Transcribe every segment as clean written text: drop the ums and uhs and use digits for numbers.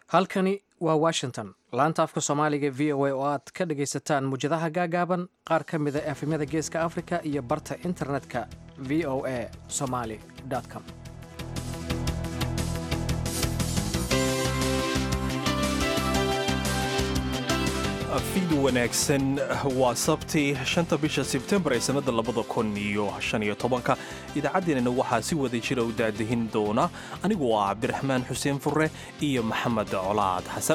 halkani waa Washington laanta afka Soomaaliga VOA oo aad ka dhageysataan mujadaha gaagaaban qaar ka mid ah efemyada Geeska Afrika iyo barta internetka voasomali.com. fiid wanaagsan waa sabti 5 bisha Sebtembar ee sanada 2015 idaacadeena waxaa si wada jira u daadihin doona anigu waa Cabdiraxmaan Xuseen Furre iyo Maxamed Colaad Xasan.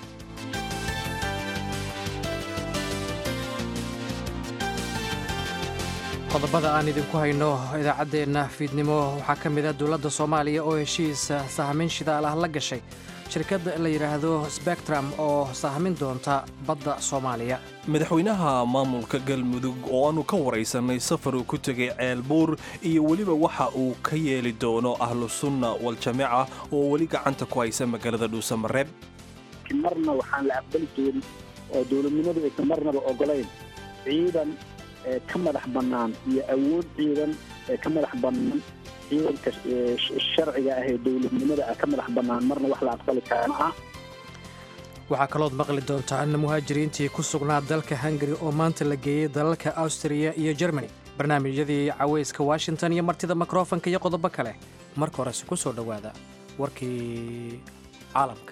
qodobada aan idinku hayno idaacadeena fiidnimo waxaa ka mid ah dowladda Soomaaliya oo heshiis sahmin shidaal ah la gashay shirkadda la yiraahdo Spectrum oo sahmin doonta badda Soomaaliya. madaxweynaha maamulka Galmudug oo aanu ka wareysanay safar uu ku tagay Ceelbuur iyo waliba waxa uu ka yeeli doono ahlu sunna wal jamaa oo wali gacanta ku haysa magaalada Dhuusamareeb. marna waxaan la aqbali doonin oo dowladnimadu ay marnaba ogoleen ciidan ka madax bannaan iyo awood ciidan ka madax bannaan ciidanka sharciga ah ee dowladnimada ka madax bannaan marna wax la aqbali karo ah. waxaa kaloo maqli doontaan muhaajiriintii ku sugnaa dalka Hungary oo maanta la geeyay dalalka Austria iyo Germany. barnaamijyadii caweyska Washington iyo martida mikrofonka iyo qodobo kale marka hore ku soo dhawaada warkii caalamka.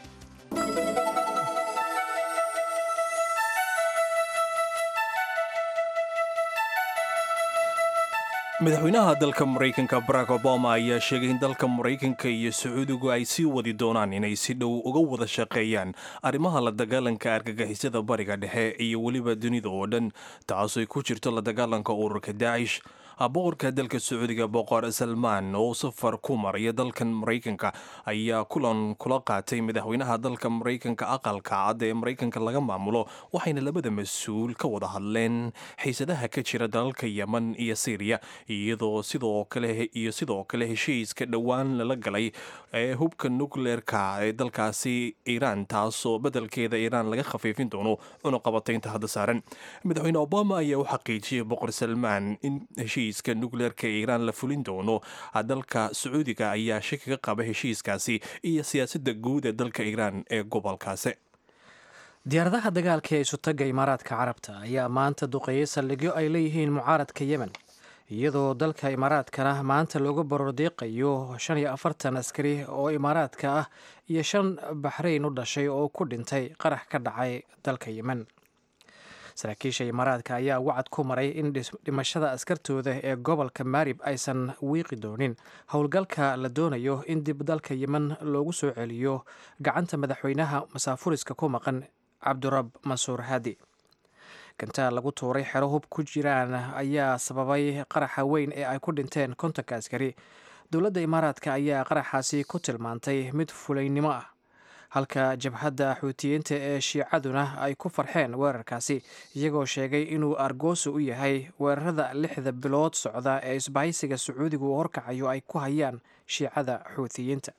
madaxweynaha dalka Mareykanka Barack Obama ayaa sheegay in dalka Mareykanka iyo Sacuudigu ay sii wadi doonaan inay si dhow uga wada shaqeeyaan arrimaha la dagaalanka argagixisada bariga dhexe iyo waliba dunida oo dhan taas oo ku jirto la dagaalanka ururka Daesh. boqorka dalka Sacuudiga Boqor Salmaan oo safar ku maray dalkan Mareykanka ayaa kulan kula qaatay madaxweynaha dalka Mareykanka aqalka cad ee Mareykanka laga maamulo waxayna labada mas'uul ka wada hadleen xiisadaha ka jira dalalka Yemen iyo Syria iyadoo sidoo kale heshiiska dhawaan la galay ee hubka nuclearka ee dalkaasi Iran taasoo beddelkeeda Iran laga khafiifin doono cunaqabataynta hadda saaran. madaxweyne Obama ayaa u xaqiijiyay Boqor Salmaan in heshiiska nuclearka ee Iran la fulin doono. dalka Sacuudiga ayaa shaki ka qaba heshiiskaasi iyo siyaasadda guud ee dalka Iran ee gobolkaasi. diyaaradaha dagaalka ee isutaga Imaaraadka Carabta ayaa maanta duqeeyay saldhigyo ay leeyihiin mucaaradka Yemen iyadoo dalka Imaaraadkana maanta looga barordiiqayo 45 askari oo Imaaraadka ah iyo 5 Bahrayn u dhashay oo ku dhintay qarax ka dhacay dalka Yemen. saraakiisha Imaaraadka ayaa wacad ku maray in dhimashada askartooda ee gobolka Marib aysan wiiqi doonin howlgalka la doonayo in dib dalka Yemen loogu soo celiyo gacanta madaxweynaha masaafuriska ku maqan Cabdurab Mansuur Hadi. kantaa lagu tuuray xero hub ku jiraan ayaa sababay qaraxa weyn ee ay ku dhinteen 50 askari. dowladda Imaaraadka ayaa qaraxaasi ku tilmaantay mid fulaynimo ah halka jabhadda Xuutiyiinta ee Shiicaduna ay ku farxeen weerarkaasi iyagoo sheegay inuu argooso u yahay weerarada 6 bilood socda ee isbahaysiga Sacuudigu uu horkacayo ay ku hayaan Shiicada Xuutiyiinta.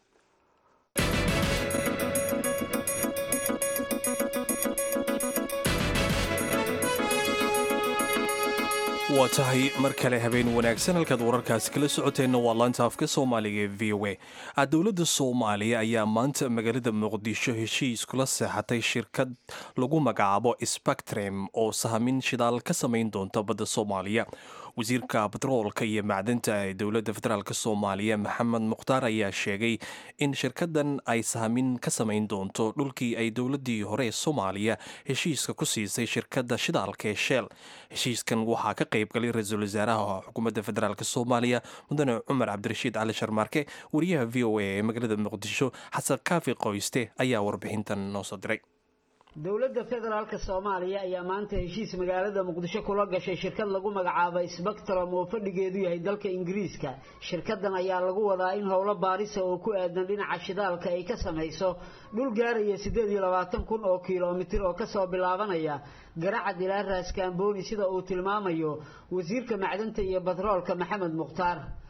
waa tahay mar kale habeen wanaagsan halkaad wararkaasi kala socoteenna waa laanta afka Soomaaliga ee VOA. dowladda Soomaaliya ayaa maanta magaalada Muqdisho heshiis kula saxatay shirkad lagu magacaabo Spectrum oo sahmin shidaal ka samayn doonta badda Soomaaliya. wasiirka batroolka iyo macdanta ee dowladda federaalka Soomaaliya Maxamed Mukhtaar ayaa sheegay in shirkadan ay sahmin ka samayn doonto dhulkii ay dowladii hore ee Soomaaliya heshiiska ku siisay shirkadda shidaalka ee Shell. heshiiskan waxaa ka qayb galay ra'iisul wasaaraha xukuumadda federaalka Soomaaliya Mudane Cumar Cabdirashiid Cali Sharmaarke. wariyaha VOA ee magaalada Muqdisho Xasan Kaafi Qoyste ayaa warbixintan noo soo diray. dowladda federaalka Soomaaliya ayaa maanta heshiis magaalada Muqdisho kula gashay shirkad lagu magacaabay Spectrum oo fadhigeedu yahay dalka Ingiriiska. shirkadan ayaa lagu wadaa in howlo baaris oo ku aadan dhinaca shidaalka ay ka samayso dhul gaaraya 28,000 oo kiiloomitir oo ka soo bilaabanaya Garacad ilaa Raas Kaambooni sida uu tilmaamayo wasiirka macdanta iyo batroolka Maxamed Mukhtaar.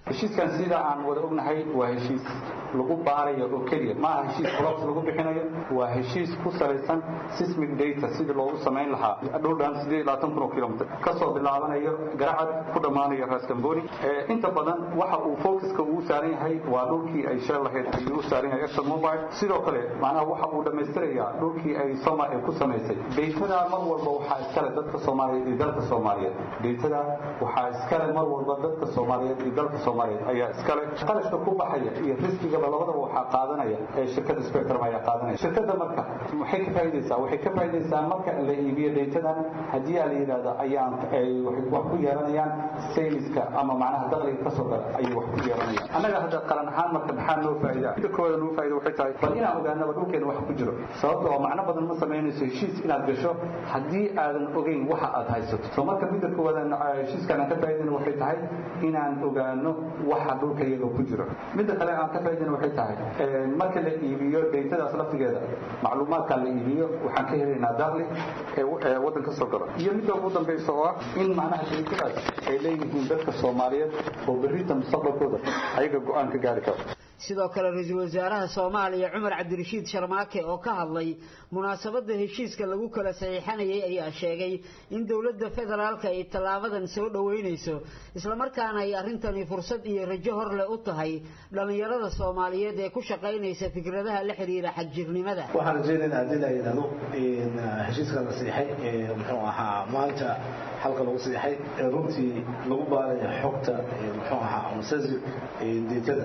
heshiiskan sida aan wada ognahay waa heshiis lagu baarayo oo keliya ma aha heshiis blocks lagu bixinayo waa heshiis ku salaysan seismic data sidii loogu samayn lahaa dhowdhan 28,000 kilomitir kasoo bilaabanayo garacad ku dhammaanayo Ras Kamboni inta badan waxa uu focuska uu saaran yahay waa dhulkii ay shell lahayd ayuu u saaran yahay ExxonMobil sidoo kale macnaha waxa uu dhammaystirayaa dhulkii ay Soomaaliya ku samaysay daytada mar walba waxaa iskale dadka Soomaaliyeed iyo dalka Soomaaliyeed daytada waxaa iskale mar walba dadka Soomaaliyeed iyo dalka Soomaaliyeed ayaa iskale qalashka ku baxaya iyo riskiga labadaba waxaa qaadanaya shirkadda Spectrum ayaa qaadanaya shirkadda marka waxay ka faa'iideysaa marka la iibiyo daytadan haddii la yiraahdo ayaan wax ku yeelanayaan saleska ama macnaha dakhliga ka soo gala ay wax ku yeelanayaan anaga hadda qaran ahaan marka maxaa noo faa'iido kooda noo faa'iido waxay tahay bal inaan ogaanaba dhulkeena wax ku jiro sababtoo macna badan ma sameynayso heshiis inaad gasho haddii aadan ogeyn waxa aad haysato soo marka midda kooda heshiiskan ka faa'iideyna waxay tahay inaan ogaano waxa dhulkeena ku jiro midda kale aan ka faa'iideyna waxay tahay marka la iibiyo daytadaas laftigeeda macluumaadka la iibiyo waxaan ka helaynaa dakhli ee wadanka soo gala iyo midda ugu dambaysa oo ah in macnaha daytadaas ay leeyihiin dadka Soomaaliyeed oo berrita mustaqbalkooda ayaga go'aan ka gaari karo sidoo kale ra'iisul wasaaraha Soomaaliya Umar Cabdirashiid Sharmaake oo ka hadlay munaasabada heshiiska lagu kala saxiixanayay ayaa sheegay in dawladda federaalka ay talaabadan soo dhaweynayso isla markaana ay arintani fursad iyo rajo hor leh u tahay dhalinyarada Soomaaliyeed ee ku shaqeynaysa fikradaha la xiriira xagjirnimada waxaan rajaynaynaa hadii la yiraahdo in heshiiska la saxiixay muxuu ahaa maanta halka lagu saxiixay runtii lagu baarayo xogta muxuu ahaa musazi daytada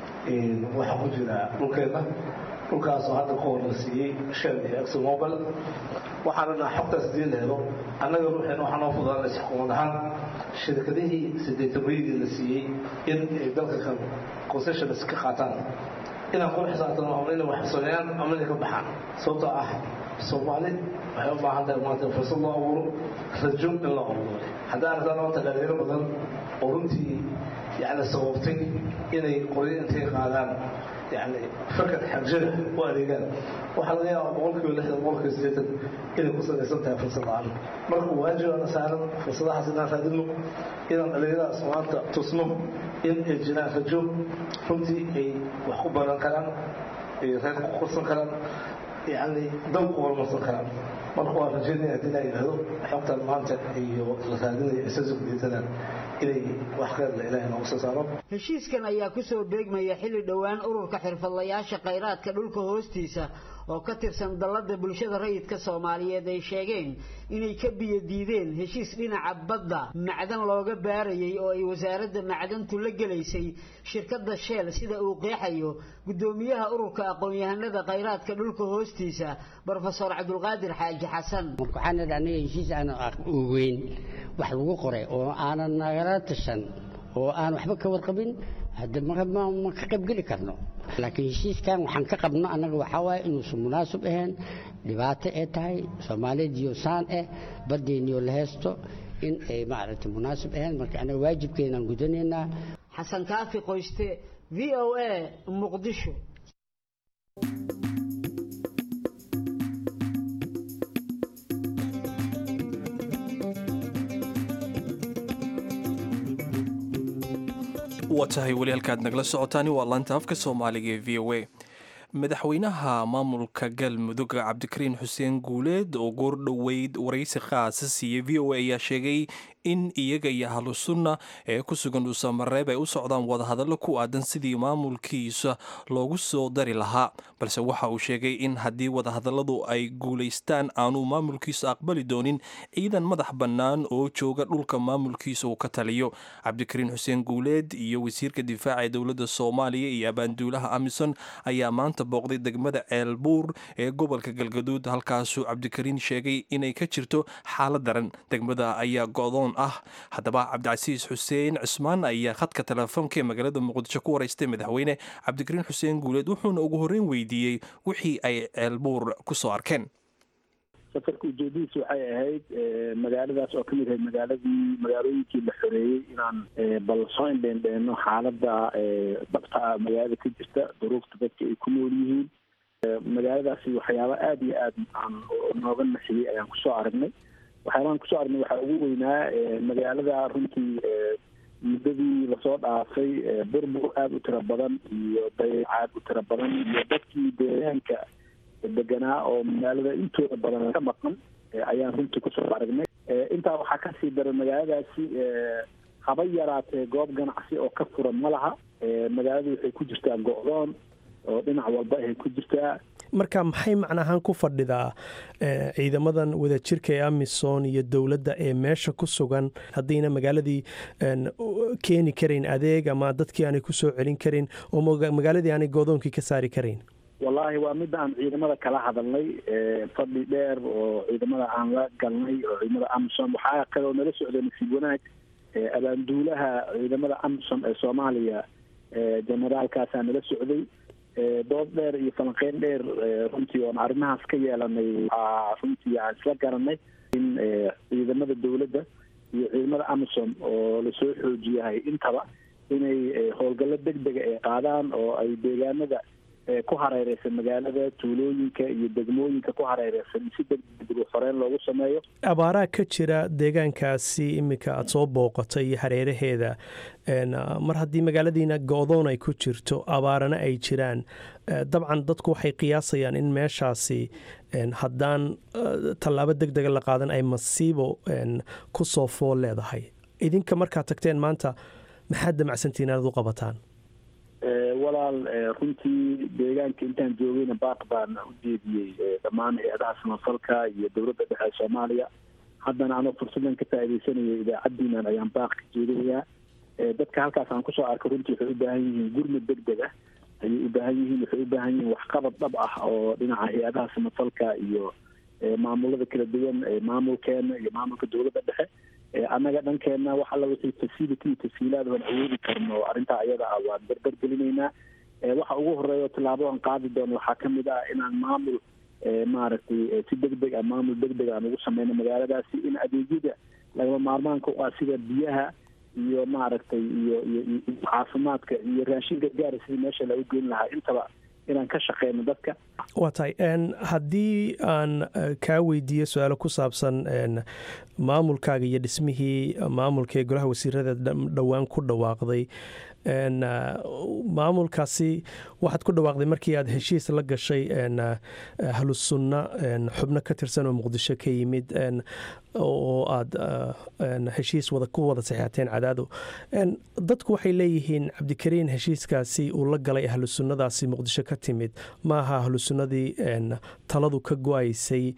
waxa ku jira dhulkeena dhulkaas oo hadda qoor la siiyay Shell iyo ExxonMobil waxaana xogtaas diileedo annaga ruuxeen waxaan u fududaanay xukuumad ahaan shirkadihii 8 la siiyay in dalka kan concessions ka qaataan inaan ku xisaabtano ama inay wax sameeyaan ama inay ka baxaan sababtoo ah Soomaali waxay u baahan tahay maanta fursad loo abuuro rajo in la abuuro haddaan maanta dhalinyaro badan oo runtii يعني صوبتي إني قرية أنتي قادان يعني فكرة حجرة وأريجان وحلقة أقولك ولا حد أقولك زيادة إني قصة يسمتها في الصلاة مركو واجه أنا سألنا في الصلاة حسنا فادنه إذا الرجال أصوات تصنم إن الجناح الجو فهمتي أي وحبنا كلام غير قصة كلام يعني ذوق والمصدر كلام مركو الرجال يعتني إلى هذا حتى المنطق يوصلنا أساس جديدنا heshiiskan ayaa ku soo beegmaya xilli dhawaan ururka xirfadlayaasha kheyraadka dhulka hoostiisa oo ka tirsan dalada bulshada rayidka Soomaaliyeed ay sheegeen inay ka biyo diideen heshiis dhinaca badda macdan looga baarayay oo ay wasaaradda macdantu la galeysay shirkadda Shell sida uu qeexayo gudoomiyaha ururka aqoon-yahanada kheyraadka dhulka hoostiisa Professor Cabdulqaadir Xaaji Xasan waxaan anaga heshiis aan weyn wax lagu qoray oo aanan nagala tashan oo aan waxba ka warqabin hadda ma ka qayb gali karno laakiin heshiiskan waxaan ka qabno anaga waxa waay inuu munaasib ahayn dhibaato ay tahay Soomaaliyeed iyo saan badeeniyo la heesto in ay maaragtay munaasib ahayn marka anaga waajibkeena gudaneena Xasan Kaafi Qoyste VOA Muqdisho watahay wali halkaad nagala socotaani waa laanta afka Soomaaliga ee VOA madaxweynaha maamulka galmudug Cabdikariin Xuseen Guuleed oo goor dhaweyd waraysi khaas siiyay VOA ayaa sheegay in iyaga iyo ahlu sunna ee ku sugan Dhuusamareeb ay u socdaan wada hadallo ku aadan sidii maamulkiisa loogu soo dari lahaa balse waxa uu sheegay in haddii wada hadalladu ay guuleystaan aanu maamulkiisa aqbali doonin ciidan madax bannaan oo jooga dhulka maamulkiisa uu ka taliyo Cabdikariin Xuseen Guuleed iyo wasiirka difaaca ee dowladda Soomaaliya iyo abaanduulaha Amisom ayaa maanta booqday degmada Ceelbuur ee gobolka Galgaduud halkaasuu Cabdikariin sheegay inay ka jirto xaalad daran degmada ayaa go'doon haddaba Cabdicasiis Xuseen Cismaan ayaa khadka telefoonka ee magaalada Muqdisho ku wareystay madaxweyne Cabdikariin Xuseen Guuleed wuxuuna ugu horreyn weydiiyey wixii ay Ceelbuur ku soo arkeen safarka ujeedadiisu waxay ahayd magaaladaas oo kamid ahayd magaalooyinkii la xoreeyey inaan bal soo indheendheeno xaaladda dhabta magaalada ka jirta duruufta dadka ay ku nool yihiin magaaladaasi waxyaaba aada iyo aad aan nooga naxiyey ayaan kusoo aragnay waxyaabahan kusoo aragnay waxaa ugu weynaa magaalada runtii muddadii lasoo dhaafay burbur aada u tiro badan iyo dayacaad u tiro badan iyo dadkii deegaanka deganaa oo magaalada intooda badan ka maqan ayaan runtii kusoo aragnay. intaa waxaa kasii daray magaaladaasi haba yaraatee goob ganacsi oo ka furan ma laha. magaaladu waxay ku jirtaa go'doon oo dhinac walba ay ku jirtaa. marka maxay macnahaan ku fadhidaa ciidamadan wadajirka ee amisom iyo dowladda ee meesha ku sugan haddayna magaaladii keeni karayn adeeg ama dadkii aanay ku soo celin karin oo magaaladii aanay go'doonkii ka saari karayn? wallaahi waa midda aan ciidamada kala hadalnay fadhi dheer oo ciidamada aan la galnay oo ciidamada amisom waxaa kaloo nala socday nasiib wanaag abaanduulaha ciidamada amisom ee soomaaliya generaalkaasaa nala socday. dood dheer iyo falanqeyn dheer runtii oon arrimahaas ka yeelanay runtii aan isla garanay in ciidamada dowladda iyo ciidamada amisom oo lasoo xoojiyahay intaba inay howlgallo degdega ay qaadaan oo ay deegaanada ku hareereysan magaalada tuulooyinka iyo degmooyinka ku hareereysan si degdeg horeen loogu sameeyo. abaaraa ka jira deegaankaasi iminka aada soo booqatay iyo hareeraheeda mar haddii magaaladiina go'doon ay ku jirto abaarana ay jiraan dabcan dadku waxay qiyaasayaan in meeshaasi haddaan tallaabo degdega la qaadan ay masiibo ku soo fool leedahay. idinka markaad tagteen maanta maxaad damacsantiin inaad u qabataan? walaal runtii deegaanka intaan joogayna baaq baan u jeediyey dhammaan hay-adaha samafalka iyo dowladda dhexe soomaaliya. haddana anoo fursadan ka faa'iidaysanaya idaacaddiinan ayaan baaq ka jeedinayaa. dadka halkaas aan kusoo arkay runtii waxay u baahan yihiin gurmad degdeg ah ayay u baahan yihiin. waxay u baahan yihiin waxqabad dhab ah oo dhinaca hay-adaha samafalka iyo maamulada kala duwan maamulkeena iyo maamulka dowladda dhexe. annaga dhankeena wax alla wixii facility tasiilaad aan awoodi karno arrintaa iyada ah waan berber gelinaynaa. waxa ugu horeeya tillaabo aan qaadi doono waxaa ka mid ah inaan maamul maaragtay si degdeg ah maamul degdeg aan ugu sameyno magaaladaasi in adeegyada lagama maarmaanka u ah sida biyaha iyo maaragtay iyo caafimaadka iyo raashin gargaara sidii meesha lagu geyn lahaa intaba inaan ka shaqeyno dadka. waa tahay haddii aan kaa weydiiyo su-aalo ku saabsan maamulkaaga iyo dhismihii maamulka ee golaha wasiirada dhowaan ku dhawaaqday maamulkaasi waxaad ku dhawaaqday markii aad heshiis la gashay ahlusunna xubno ka tirsan oo muqdisho ka yimid oo aad heshiis ku wada saxeexateen cadaado. dadku waxay leeyihiin cabdikariin heshiiskaasi uu la galay ahlusunnadaasi muqdisho ka timid maaha ahlusunnadii taladu ka go-aysay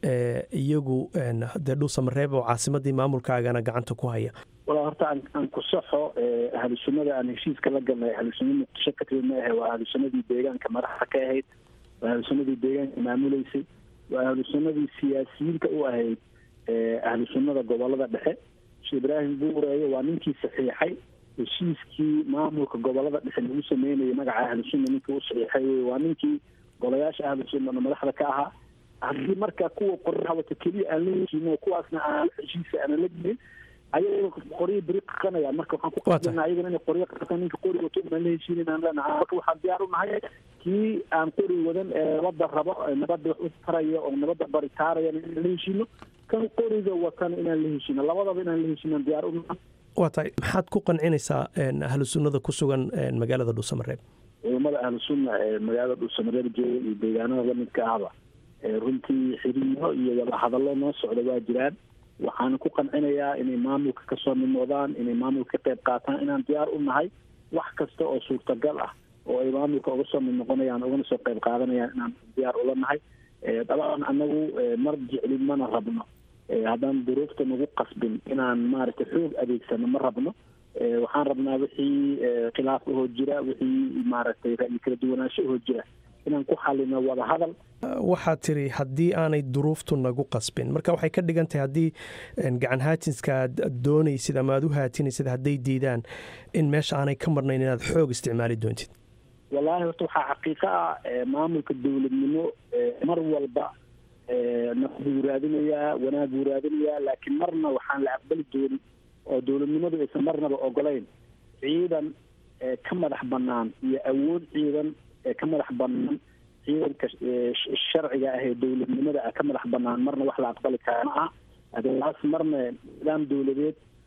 iyagu dee dhuusamareeb oo caasimadii maamulkaagana gacanta ku haya. walaa horta aan ku saxo ahlusunnada aan heshiiska la galnay ahlusunna muqdisho ka timid ma ahe waa ahlusunnadii deegaanka madaxda ka ahayd waa ahlusunnadii deegaanka maamuleysay waa ahlusunnadii siyaasiyiinta u ahayd ahlusunnada gobolada dhexe. sheekh ibraahim buureeye waa ninkii saxiixay heshiiskii maamulka gobolada dhexe lagu sameynayay magaca ahlusunna ninkii u saxiixay waa ninkii golayaasha ahlusunnana madaxda ka ahaa. haddii marka kuwa qoryaha wata keliya aan la heshiino kuwaasna aan heshiisa aan la gelin ayaga qoryo beri qakanayaan. marka waxaan ku qasbanaa ayagana inay qoryo qataan ninka qori wato inaan la heshiinin aan leenahay. marka waxaan diyaar u nahay kii aan qori wadan ee nabadda rabo nabadda wax u taraya oo nabadda baritaaraya inaan la heshiino kan qoriga watan inaan la heshiino labadaba inaan la heshiino diyaar u nahay. waa tahay maxaad ku qancinaysaa ahlusunnada ku sugan magaalada dhuusamareeb? ciidamada ahlusunna ee magaalada dhuusamareeb jooga iyo deegaanada lamidka ahba runtii xiriiro iyo wada hadallo noo socda waa jiraan. waxaana ku qancinayaa inay maamulka kasoo mid noqdaan inay maamulka ka qayb qaataan inaan diyaar u nahay wax kasta oo suurtagal ah oo ay maamulka uga soo mid noqonayaan ugana soo qayb qaadanayaan inaan diyaar ula nahay. dabcan anagu mar jeclin mana rabno haddaan duruufta nagu qasbin inaan maaragtay xoog adeegsano ma rabno. waxaan rabnaa wixii khilaaf ahoo jira wixii maaragtay ra'yi kala duwanaansho ahoo jira inaan ku xalino wada hadal. waxaad tiri haddii aanay duruuftu nagu qasbin marka waxay ka dhigan tahay haddii gacan haatinska aad doonaysid ama aad u haatinaysid hadday diidaan in meesha aanay ka marnayn inaad xoog isticmaali doontid. wallaahi horta waxaa xaqiiqo ah maamulka dowladnimo mar walba naf buu raadinayaa wanaag buu raadinayaa laakiin marna waxaan la aqbali doonin oo dowladnimadu aysan marnaba ogolayn ciidan ka madax bannaan iyo awood ciidan ka madax bannaan ciidanka sharciga ah ee dowladnimada ka madax bannaan marna wax la aqbali kara ma aha. adeegaas marna nidaam dowladeed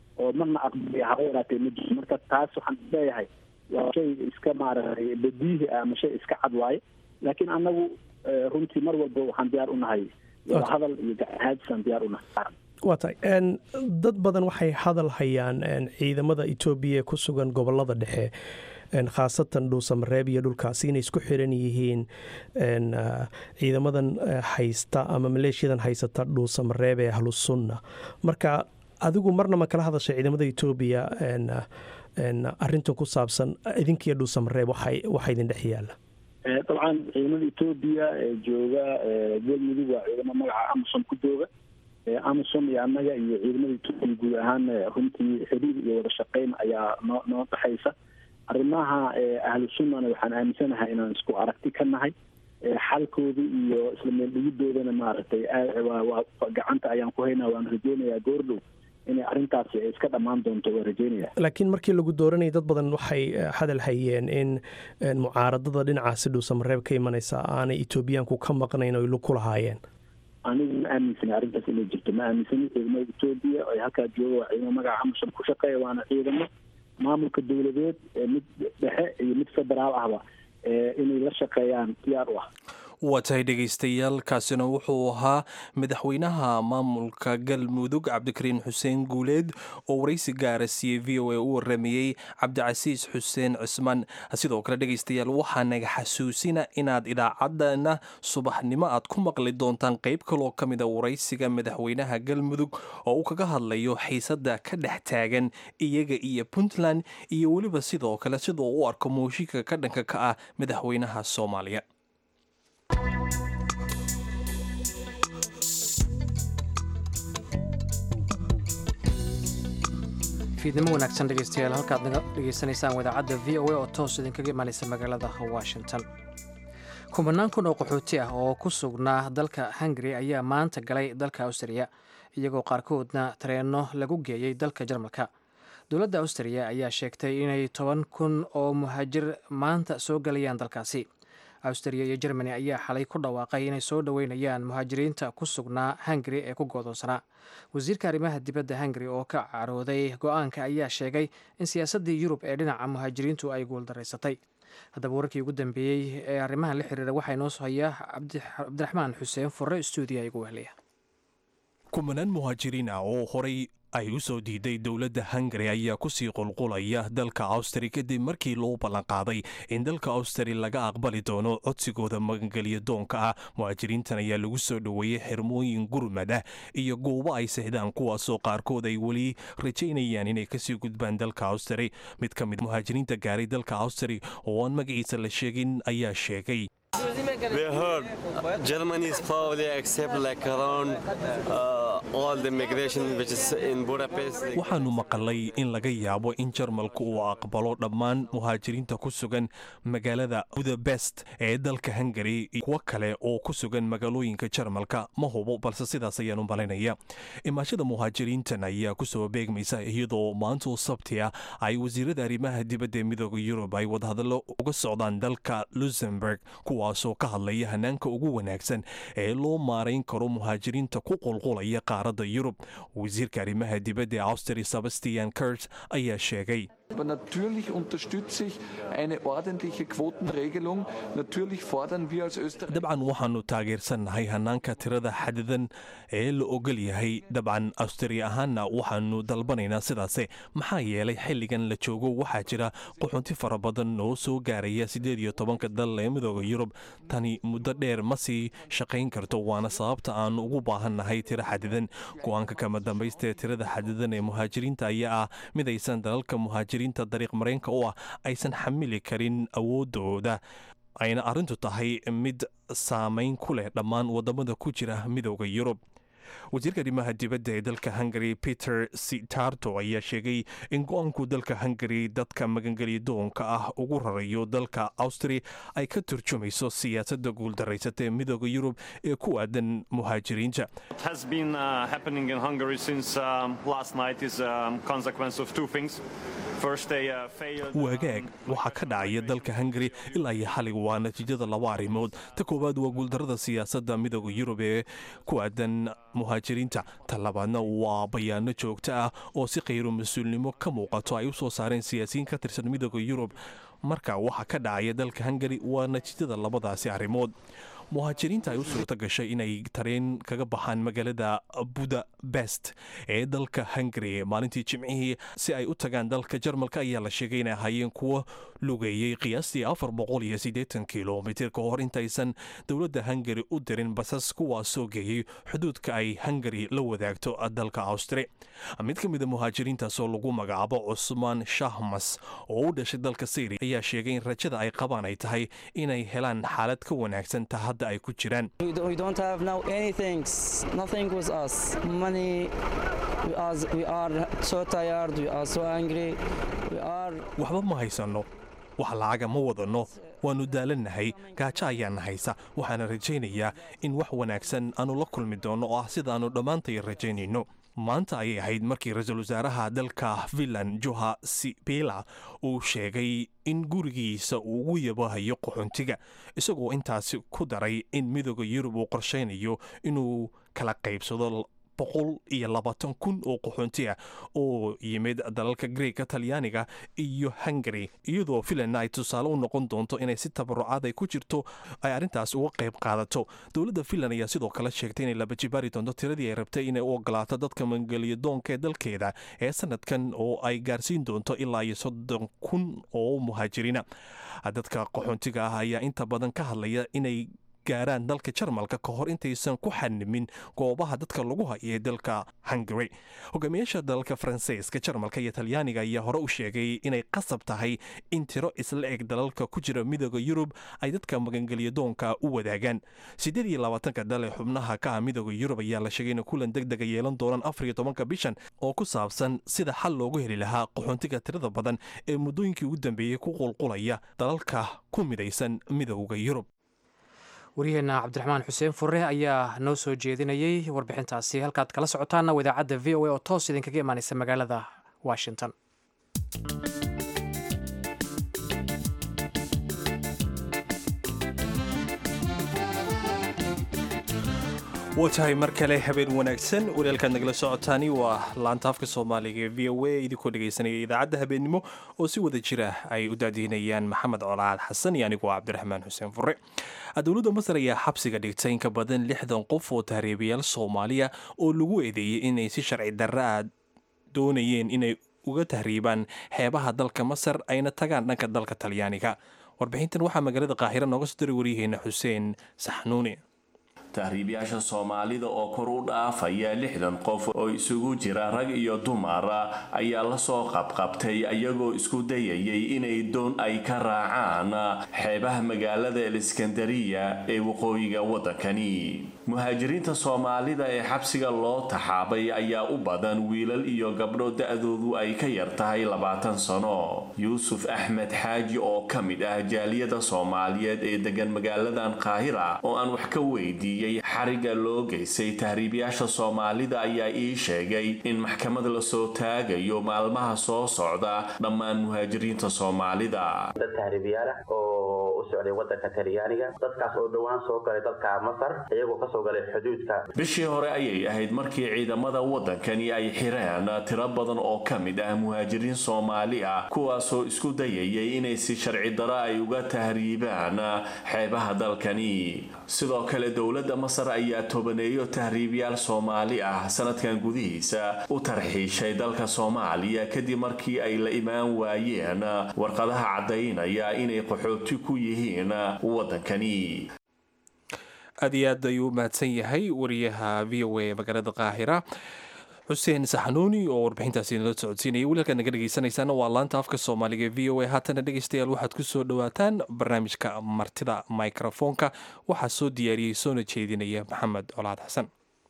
oo marna aqbalaya haba yaraatee ma jiro. marka taas waxaan leeyahay waa shay iska maaragtay badiihi ama shay iska cad waaye, laakiin annagu runtii mar walba waxaan diyaar u nahay hadal iyo gacahaadisaan diyaar u nahay. waa tahay dad badan waxay hadal hayaan ciidamada Ethiopia ku sugan gobolada dhexe khaasatan dhuusamareeb iyo dhulkaasi inay isku xiran yihiin ciidamadan haysta ama maleeshiyadan haysata dhuusamareeb ee ahlusunna. marka adigu marna ma kala hadashay ciidamada Ethiopia arrintan ku saabsan idinkiiyo dhuusamareeb waxa idin dhex yaala? dabcan ciidamada Ethiopia jooga galmudug waa ciidamo magaca Amisom ku jooga. Amisom iyo annaga iyo ciidamada Ethiopia guud ahaan runtii xiriir iyo wada shaqayn ayaa noo dhaxaysa. arrimaha ahlu sunnana waxaan aaminsanahay inaan isku aragti ka nahay. xalkooda iyo isla meel dhigidoodana maaragtay gacanta ayaan ku haynaa. waan rajeynayaa goordhow inay arrintaasi iska dhammaan doonto. waan rajeynayaa. laakiin markii lagu dooranayay dad badan waxay hadal hayeen in mucaaradada dhinacaasi dhuusamareeb ka imanaysa aanay Etoobiyaanku ka maqnayn oo ku lahaayeen. anigu ma aaminsani arrintaas inay jirto. ma aaminsani ciidamada Ethiopia oo halkaa jooga waa ciidamo magaca Amisom ku shaqeeya, waana ciidamo maamulka dowladeed mid dhexe iyo mid federaal ahba inay la shaqeeyaan diyaar u ah. waa tahay dhegaystayaal, kaasina wuxuu ahaa madaxweynaha maamulka galmudug cabdikariin xuseen guuleed oo waraysi gaara siiyey v o a u waramayey cabdicasiis xuseen cismaan. sidoo kale dhegaystayaal waxaa naga xasuusina inaad idaacadana subaxnimo aad ku maqli doontaan qayb kaloo ka mid a waraysiga madaxweynaha galmudug oo uu kaga hadlayo xiisada ka dhex taagan iyaga iyo puntland iyo weliba sidoo kale sidoo u arko mooshinka ka dhanka ka ah madaxweynaha Soomaaliya. fiidnimo wanaagsan dhegaystayaal, halkaad naga dhegaysanaysaan wadaacadda v o a oo toos idinkaga imanaysa magaalada Washington. kumanaan kun oo qaxooti ah oo ku sugnaa dalka Hungary ayaa maanta galay dalka Austria, iyagoo qaarkoodna tareenno lagu geeyey dalka Jarmalka. dowladda Austria ayaa sheegtay inay 10 kun oo muhaajir maanta soo galayaan dalkaasi. Austria iyo Germany ayaa xalay ku dhawaaqay inay soo dhaweynayaan muhaajiriinta ku sugnaa Hungary ee ku go'doonsanaa. wasiirka arrimaha dibadda Hungary oo ka carooday go'aanka ayaa sheegay in siyaasaddii Yurub ee dhinaca muhaajiriintu ay guuldareysatay. haddaba wararkii ugu dambeeyey ee arrimahan la xiriira waxaa inoo soo haya cabdiraxmaan xuseen furre stuudiya igu wehliya. kumanaan muhaajiriin ah oo horay ay u soo diiday dowladda Hungary ayaa ku sii qulqulaya dalka Austria kadib markii loo ballan qaaday in dalka Austria laga aqbali doono codsigooda magangelyo doonka ah. muhaajiriintan ayaa lagu soo dhoweeyey xirmooyin gurmad ah iyo goobo ay seexdaan, kuwaasoo qaarkood ay weli rajaynayaan inay kasii gudbaan dalka Austria. mid ka mid muhaajiriinta gaaray dalka Austria oo aan magaciisa la sheegin ayaa sheegay We heard Germany is probably accept like around all the migration which is in Budapest. waxaanu maqalay in laga yaabo in Jarmalku uu aqbalo dhammaan muhaajiriinta ku sugan magaalada Budapest ee dalka Hungary iyo kuwa kale oo ku sugan magaalooyinka Jarmalka. ma hubo, balse sidaas ayaanu malaynayaa. imaashada muhaajiriintan ayaa ku soo beegmaysa iyadoo maanta Sabti ah ay wasiirada arrimaha dibadda ee midowga Yurub ay wadahadallo uga socdaan dalka Luxembourg, kuwaasoo ka hadlaya hanaanka ugu wanaagsan ee loo maarayn karo muhaajiriinta ku qulqulaya qaaradda Yurub. wasiirka arrimaha dibadda ee Austria Sebastian Kurz ayaa sheegay Aber natürlich unterstütze ich eine ordentliche Quotenregelung. Natürlich fordern wir als Österreich. dabcan waxaanu taageersanahay hanaanka tirada xadidan ee la ogol yahay. dabcan Austria ahaana waxaanu dalbanaynaa sidaase, maxaa yeelay xilligan la joogo waxaa jira qaxoonti fara badan oo soo gaaraya 18 dal ee midowga Yurub. tani muddo dheer ma sii shaqayn karto, waana sababta aanu ugu baahannahay tiro xadidan. go'aanka kama dambaysta ee tirada xadidan ee muhaajiriinta ayaa ah mid aysan dalalka muhaajiriinta dariiq mareenka u ah aysan xamili karin awoodooda, ayna arrintu tahay mid saamayn ku leh dhammaan wadamada ku jira midowga Yurub. wasiirka arrimaha dibadda ee dalka Hungary Peter Sitarto ayaa sheegay in go'aanku dalka Hungary dadka magangelyo doonka ah ugu rarayo dalka Austria ay ka turjumayso siyaasadda guuldareysata ee midowga Yurub ee ku aadan muhaajiriinta. What has been happening in Hungary since last night is a consequence of two things. wagaag waxaa ka dhacaya dalka Hungary ilaa iyo xalay waa natiijada laba arrimood. ta koowaad waa guuldarada siyaasadda midowga Yurub ee ku aadan muhaajiriinta talabaadna waa bayaano joogto ah oo si khayru mas-uulnimo ka muuqato ay u soo saareen siyaasiyiin ka tirsan midooda yurub marka waxa ka dhacaya dalka hungari waa natiijada labadaasi arrimood muhaajiriinta ay u suurto gashay inay tareen kaga baxaan magaalada budapest ee dalka hungari maalintii jimcihii si ay u tagaan dalka jarmalka ayaa la sheegay inay ahaayeen kuwo lugeeyey qiyaastii 480 kilomitir ka hor intaysan dowladda hungari u dirin basas kuwaasoo geeyey xuduudka ay hungari la wadaagto dalka austria mid ka mida muhaajiriintaasoo lagu magacaabo cusmaan shahmas oo u dhashay dalka syria ayaa sheegay in rajada ay qabaan ay tahay inay helaan xaalad ka wanaagsan ta hadda ay ku jiraan waxba ma haysano wax lacaga ma wadanno waannu daalannahay gaajo ayaana haysa waxaana rajaynayaa in wax wanaagsan aanu la kulmi doonno oo ah sidaannu dhammaantay rajaynayno maanta ayay ahayd markii ra-iisul wasaaraha dalka finland juha sipilä uu sheegay in gurigiisa uu ugu yabahayo qaxoontiga isagoo intaasi ku daray in midooda yurub uu qorshaynayo inuu kala qaybsado 120,000 oo qaxoonti ah oo yimid dalalka Greeka, Talyaaniga iyo Hungary iyadoo Finland ay tusaale u noqon doonto inay si tabarucaad ay ku jirto ay arintaas uga qayb qaadato. Dowladda Finland ayaa sidoo kale sheegtay inay laba jibaari doonto tiradii ay rabtay inay u ogolaato dadka mangaliyadoonka ee dalkeeda ee sanadkan oo ay gaarsiin doonto ilaa 30,000 oo muhaajiriina. Dadka qaxoontiga ah ayaa inta badan ka hadlaya inay gaaraan dalka Jarmalka ka hor intaysan ku xanimin goobaha dadka lagu hayay dalka Hungary. Hogaamiyaasha dalka Faransiiska, Jarmalka iyo Talyaaniga ayaa hore u sheegay inay qasab tahay in tiro isla eg dalalka ku jira midowga Yurub ay dadka magangeliyadoonka u wadaagaan. 28 dal ee xubnaha ka ah midowga Yurub ayaa la sheegay in kulan degdeg ah yeelan doonaan 14 bishan oo ku saabsan sida xal loogu heli lahaa qaxoontiga tirada badan ee muddooyinkii ugu dambeeyay ku qulqulaya dalalka ku midaysan midowga Yurub. waryaheena cabdiraxmaan xuseen furre ayaa noo soo jeedinayay warbixintaasi halkaad kala socotaana idaacadda v o a oo toos idinkaga imaanaysa magaalada washington. watahay mar kale habeen wanaagsan walaalkaad nagala socotaani waa laanta afka soomaaliga ee v o a idinkoo dhegaysanaya idaacadda habeennimo oo si wada jira ay u daadiinayaan maxamed colaal xasan iyo anigoo cabdiraxmaan xuseen furre. dowladda masar ayaa xabsiga dhigtay in ka badan 60 qof oo tahriibayaal soomaaliya oo lagu eedeeyey inay si sharci darra ah doonayeen inay uga tahriibaan xeebaha dalka masar ayna tagaan dhanka dalka talyaaniga. warbixintan waxaa magaalada qaahira nooga soo diray waryaheena xuseen saxnuuni. tahriibayaasha soomaalida oo kor u dhaafaya 60 qof oo isugu jira rag iyo dumar ayaa la soo qabqabtay ayagoo isku dayayay inay doon ay ka raacaan xeebaha magaalada Iskandariya ee waqooyiga waddankani. muhaajiriinta soomaalida ee xabsiga loo taxaabay ayaa u badan wiilal iyo gabdho da'doodu ay ka yar tahay 20 sano. yuusuf axmed xaaji oo ka mid ah jaaliyada Soomaaliyeed ee degan magaaladan Qaahira oo aan wax ka weydiiyay xariga loo geysay tahriibayaasha Soomaalida ayaa ii sheegay in maxkamad la soo taagayo maalmaha soo socda dhammaan muhaajiriinta Soomaalida. dad tahriibayaal oo u socday waddanka Talyaaniga dadkaas oo dhawaan soo galay dalka Masar iyagoo ka soo galay xuduudka. bishii hore ayay ahayd markii ciidamada waddankani ay xireen tiro badan oo ka mid ah muhaajiriin Soomaali ah kuwaasoo isku dayayay inay si sharci darro ay uga tahriibaan xeebaha dalkani. sidoo kale dowladda Masar ayaa tobaneeyo tahriibayaal Soomaali ah sanadkan gudihiisa u tarxiishay dalka Soomaaliya kadib markii ay la imaan waayeen warqadaha cadeynaya inay qaxooti ku yihiin waddankani. aad iyo aad ayuu mahadsan yahay wariyaha v o a magaalada Qaahira xuseen saxnuuni oo warbixintaasi nala socodsiinayay. walaalkaad naga dhegaysanaysaana waa laanta afka soomaaliga ee v o a. haatana dhegaystayaal waxaad ku soo dhawaataan barnaamijka martida microfoonka waxaa soo diyaariyey soona jeedinaya maxamed colaad xasan.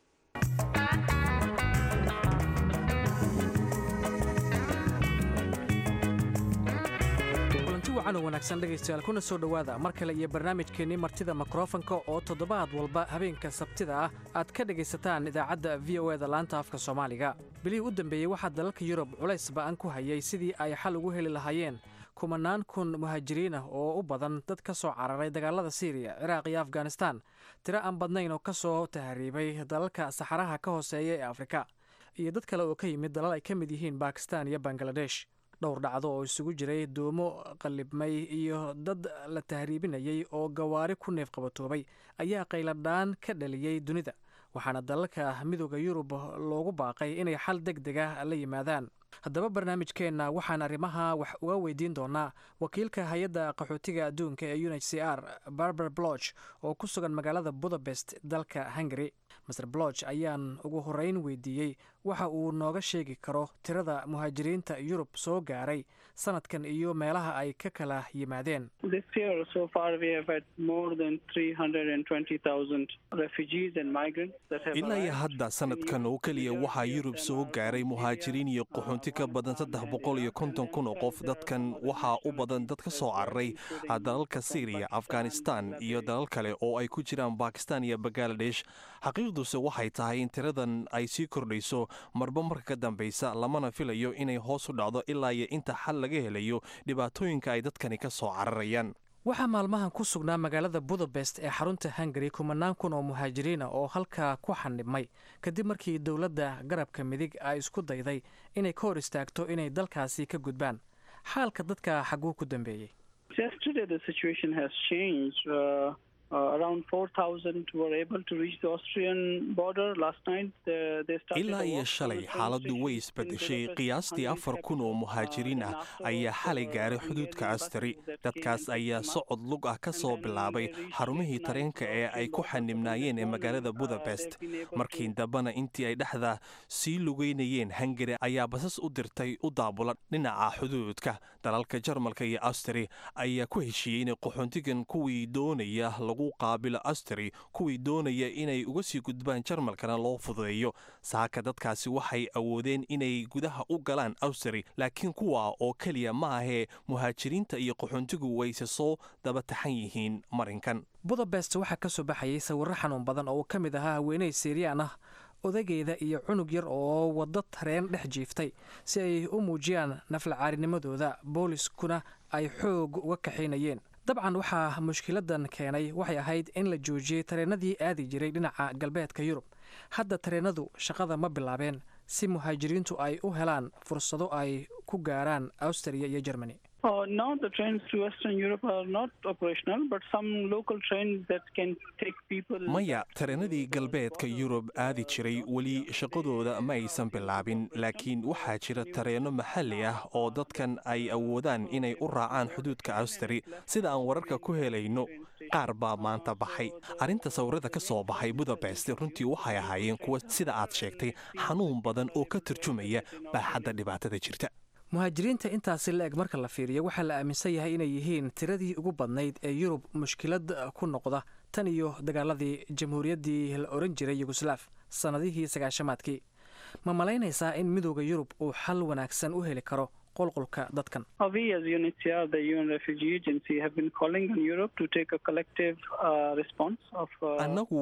wanaagsan dhegaystayaal kuna soo dhowaada mar kale iyo barnaamijkeennii martida mikrofonka oo toddobaad walba habeenka sabtida ah aad ka dhegaysataan idaacadda v o eda laanta afka soomaaliga. bilihii u dambeeyey waxaa dalalka yurub culays ba'an ku hayay sidii ay xal ugu heli lahaayeen kumanaan kun muhaajiriin ah oo u badan dad ka soo cararay dagaalada Syria, Ciraaq iyo Afghanistan, tiro aan badnayn oo ka soo tahriibay dalalka saxaraha ka hooseeya ee Afrika, iyo dad kale oo ka yimid dalal ay ka mid yihiin Pakistan iyo Bangladesh. dhowr dhacdo oo isugu jiray doomo qalibmay iyo dad la tahriibinayay oo gawaari ku neef qabatoobay ayaa qayladhaan ka dhaliyay dunida, waxaana dalalka midooda Yurub loogu baaqay inay xal degdeg ah la yimaadaan. haddaba barnaamijkeenna waxaan arrimaha wax uga weydiin doonaa wakiilka hay-adda qaxootiga adduunka ee UNHCR Barbara Bloch oo ku sugan magaalada Budapest dalka Hungary. Mr. Bloch ayaan ugu horeyn weydiiyey waxa uu nooga sheegi karo tirada muhaajiriinta Yurub soo gaaray sanadkan iyo meelaha ay ka kala yimaadeen. This year so far we have had more than 320,000 refugees and migrants that have ilaa iyo hadda sanadkan oo keliya waxaa Yurub soo gaaray muhaajiriin iyo qaxoonti ka badan 350,000 oo qof. dadkan waxaa u badan dad ka soo cararay dalalka Syria, Afghanistan iyo dalal kale oo ay ku jiraan Pakistan iyo Bangladesh. xaqiiqduse waxay tahay in tiradan ay sii kordhayso marba marka ka dambeysa, lamana filayo inay hoos u dhacdo ilaa iyo inta xal laga helayo dhibaatooyinka ay dadkani ka soo cararayaan. waxaa maalmahan ku sugnaa magaalada Budapest ee xarunta Hungary kumanaan kun oo muhaajiriin oo halkaa ku xanibmay kadib markii dowladda garabka midig ay isku dayday inay ka hor istaagto inay dalkaasi ka gudbaan. xaalka dadka xaguu ku dambeeyey? Yesterday the situation has changed. Around 4,000 were able to reach the Austrian border. Last night they started. ilaa iyo shalay xaaladdu way isbedeshay. qiyaastii 4,000 oo muhaajiriin ah ayaa xalay gaaray xuduudka Astari. dadkaas ayaa socod lug ah ka soo bilaabay xarumihii tareenka ee ay ku xanibnaayeen ee magaalada Budapest. markii dambana intii ay dhexda sii lugeynayeen, Hungary ayaa basas u dirtay u daabula dhinaca xuduudka. dalalka Jarmalka iyo Astari ayaa ku heshiiyey inay qaxoontigan kuwii doonaya qaabila Astari kuwii doonaya inay uga sii gudbaan Jarmalkana loo fududeeyo. saaka dadkaasi waxay awoodeen inay gudaha u galaan Astari, laakiin kuwa oo kaliya ma ahee muhaajiriinta iyo qaxoontigu wayse soo daba taxan yihiin marinkan. Budapest waxaa ka soo baxayay sawirro xanuun badan oo ka mid ahaa haweeney Syrian ah, odageeda iyo cunug yar oo waddo tareen dhex jiiftay si ay u muujiyaan naflcaarinimadooda, booliskuna ay xoog uga kaxaynayeen. dabcan waxaa mushkiladan keenay waxay ahayd in la joojiyey tareenadii aadi jiray dhinaca galbeedka Yurub. hadda tareenadu shaqada ma bilaabeen si muhaajiriintu ay u helaan fursado ay ku gaaraan Austria iyo Germany. Now the trains to Western Europe are not operational, but some local trains that can take people. maya, tareenadii galbeedka Yurub aadi jiray weli shaqadooda ma aysan bilaabin, laakiin waxaa jira tareeno maxalli ah oo dadkan ay awoodaan inay u raacaan xuduudka Austria. sida aan wararka ku helayno, qaar baa maanta baxay. arrinta sawirada ka soo baxay Budapest runtii waxay ahaayeen kuwa sida aad sheegtay xanuun badan oo ka turjumaya baaxadda dhibaatada jirta. muhaajiriinta intaasi la eg marka la fiiriyo waxaa la aaminsan yahay inay yihiin tiradii ugu badnayd ee Yurub mushkilad ku noqda tan iyo dagaaladii jamhuuriyaddii la oran jiray Yugoslav sanadihii 90-maadkii. ma malaynaysaa in midowda Yurub uu xal wanaagsan u heli karo qolqolka dadkan? We as UNHCR, the UN Refugee Agency, have been calling on Europe to take a collective response of annagu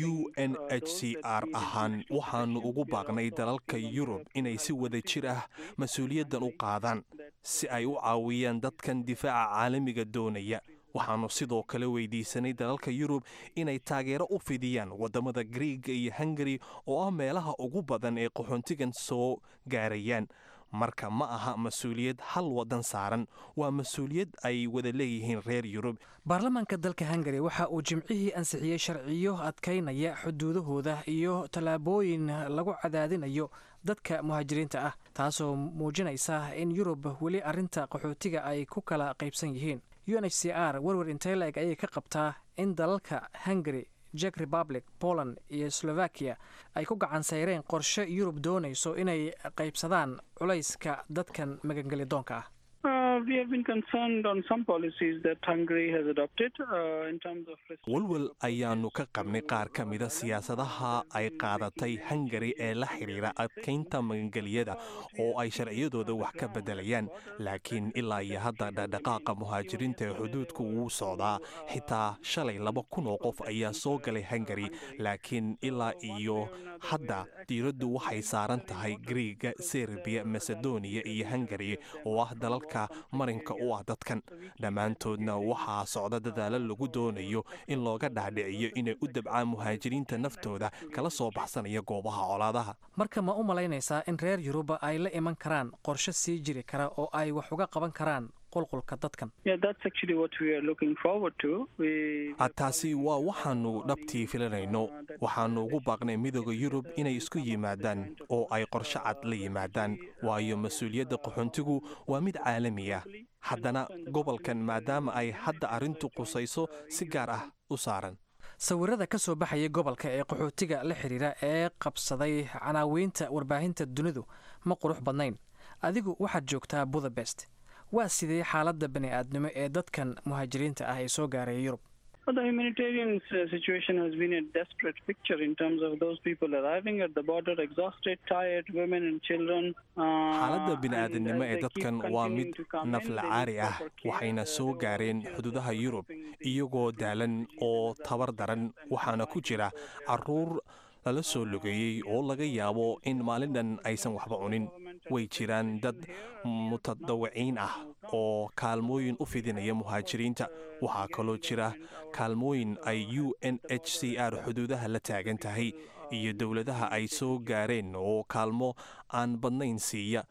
UNHCR ahaan waxaanu ugu baaqnay dalalka Yurub inay si wada jir ah mas-uuliyaddan u qaadaan si ay u caawiyaan dadkan difaaca caalamiga doonaya. waxaanu sidoo kale weydiisanay dalalka Yurub inay taageero u fidiyaan wadamada Greega iyo Hungary oo ah meelaha ugu badan ee qaxoontigan soo gaarayaan. marka ma aha mas-uuliyad hal wadan saaran, waa mas-uuliyad ay wada leeyihiin reer Yurub. baarlamaanka dalka Hungary waxa uu jimcihii ansixiyey sharciyo adkaynaya xuduudahooda iyo tallaabooyin lagu cadaadinayo dadka muhaajiriinta ah, taasoo muujinaysa in Yurub weli arrinta qaxootiga ay ku kala qaybsan yihiin. UNHCR warwar intee la eg ayay ka qabtaa in dalalka Hungary, Czech Republic, Poland iyo Slovakia ay ku gacan sayreen qorshe Yurub doonayso inay qaybsadaan culayska dadkan magangelidoonka ah. We have been concerned on some policies that Hungary has adopted in terms of walwal ayaanu ka qabnay qaar ka mida siyaasadaha ay qaadatay Hungary ee la xiriira adkaynta magangeliyada oo ay sharciyadooda wax ka bedelayaan, laakiin ilaa iyo hadda dhaqdhaqaaqa muhaajiriinta ee xuduudku wuu socdaa. xitaa shalay 2,000 oo qof ayaa soo galay Hungary, laakiin ilaa iyo hadda diiraddu waxay saaran tahay Greega, Serbia, Macedonia iyo Hungary oo ah dalalka marinka u ah dadkan. Dhammaantoodna waxaa socda dadaalo lagu doonayo in looga dhaadhiciyo inay u dabcaan muhaajiriinta naftooda kala soo baxsanaya goobaha colaadaha. marka ma u malaynaysaa in reer Yuruba ay la iman karaan qorshe sii jiri kara oo ay wax uga qaban karaan qulqulka dadkan? taasi waa waxaanu dhabtii filanayno. waxaanu ugu baaqnay midooda Yurub inay isku yimaadaan oo ay qorshe cad la yimaadaan, waayo mas-uuliyadda qaxoontigu waa mid caalami ah. haddana gobolkan maadaama ay hadda arrintu qusayso si gaar ah u saaran. sawirada ka soo baxaya gobolka ee qaxootiga la xiriira ee qabsaday canaaweynta warbaahinta dunidu ma qurux badnayn. adigu waxaad joogtaa Budapest. waa sidee xaaladda bani'aadnimo ee dadkan muhaajiriinta ah ee soo gaaray Yurub? The humanitarian situation has been a desperate picture in terms of those people arriving at the border, exhausted, tired, women and children. xaaladda bini'aadanimo ee dadkan waa mid naflacaari ah. waxayna soo gaareen xuduudaha Yurub iyagoo daalan oo tabar daran. waxaana ku jira carruur lala soo lugeeyey oo laga yaabo in maalin aysan waxba cunin. way jiraan dad mutadawiciin ah oo kaalmooyin u fidinaya muhaajiriinta. waxaa kaloo jira kaalmooyin ay UNHCR xuduudaha la taagan tahay iyo dowladaha ay soo gaareen oo kaalmo aan badnayn siiya.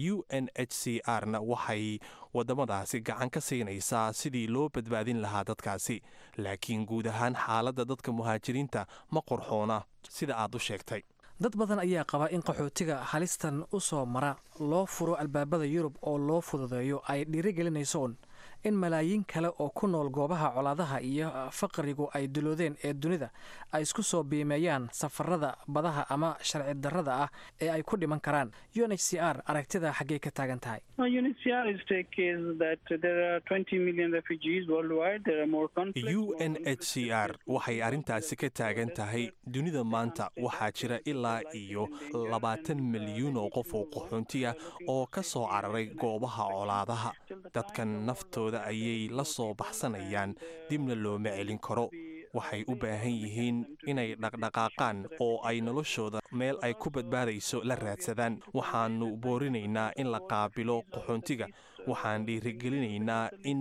UNHCR-na waxay waddamadaasi gacan ka siinaysaa sidii loo badbaadin lahaa dadkaasi. laakiin guud ahaan xaaladda dadka muhaajiriinta ma qorxoona sida aad u sheegtay. dad badan ayaa qaba in qaxootiga halistan u soo mara loo furo albaabada Yurub oo loo fududeeyo ay dhiirigelinayso in malaayiin kale oo ku nool goobaha colaadaha iyo faqrigu ay duloodeen ee dunida ay isku soo biimeeyaan safarada badaha ama sharci darrada ah ee ay ku dhiman karaan. UNHCR aragtida xaggee ka taagan tahay? UNHCR's take is that there are 20 million refugees worldwide. There are more conflicts. UNHCR waxay arrintaasi ka taagan tahay dunida maanta. waxaa jira ilaa iyo 20 milyuun oo qof oo qaxoonti ah oo ka soo cararay goobaha colaadaha. dadkan naftooda ayay la soo baxsanayaan, dibna looma celin karo. waxay u baahan yihiin inay dhaqdhaqaaqaan oo ay noloshooda meel ay ku badbaadayso la raadsadaan. waxaanu boorinaynaa in la qaabilo qaxoontiga. waxaan dhiirigelinaynaa in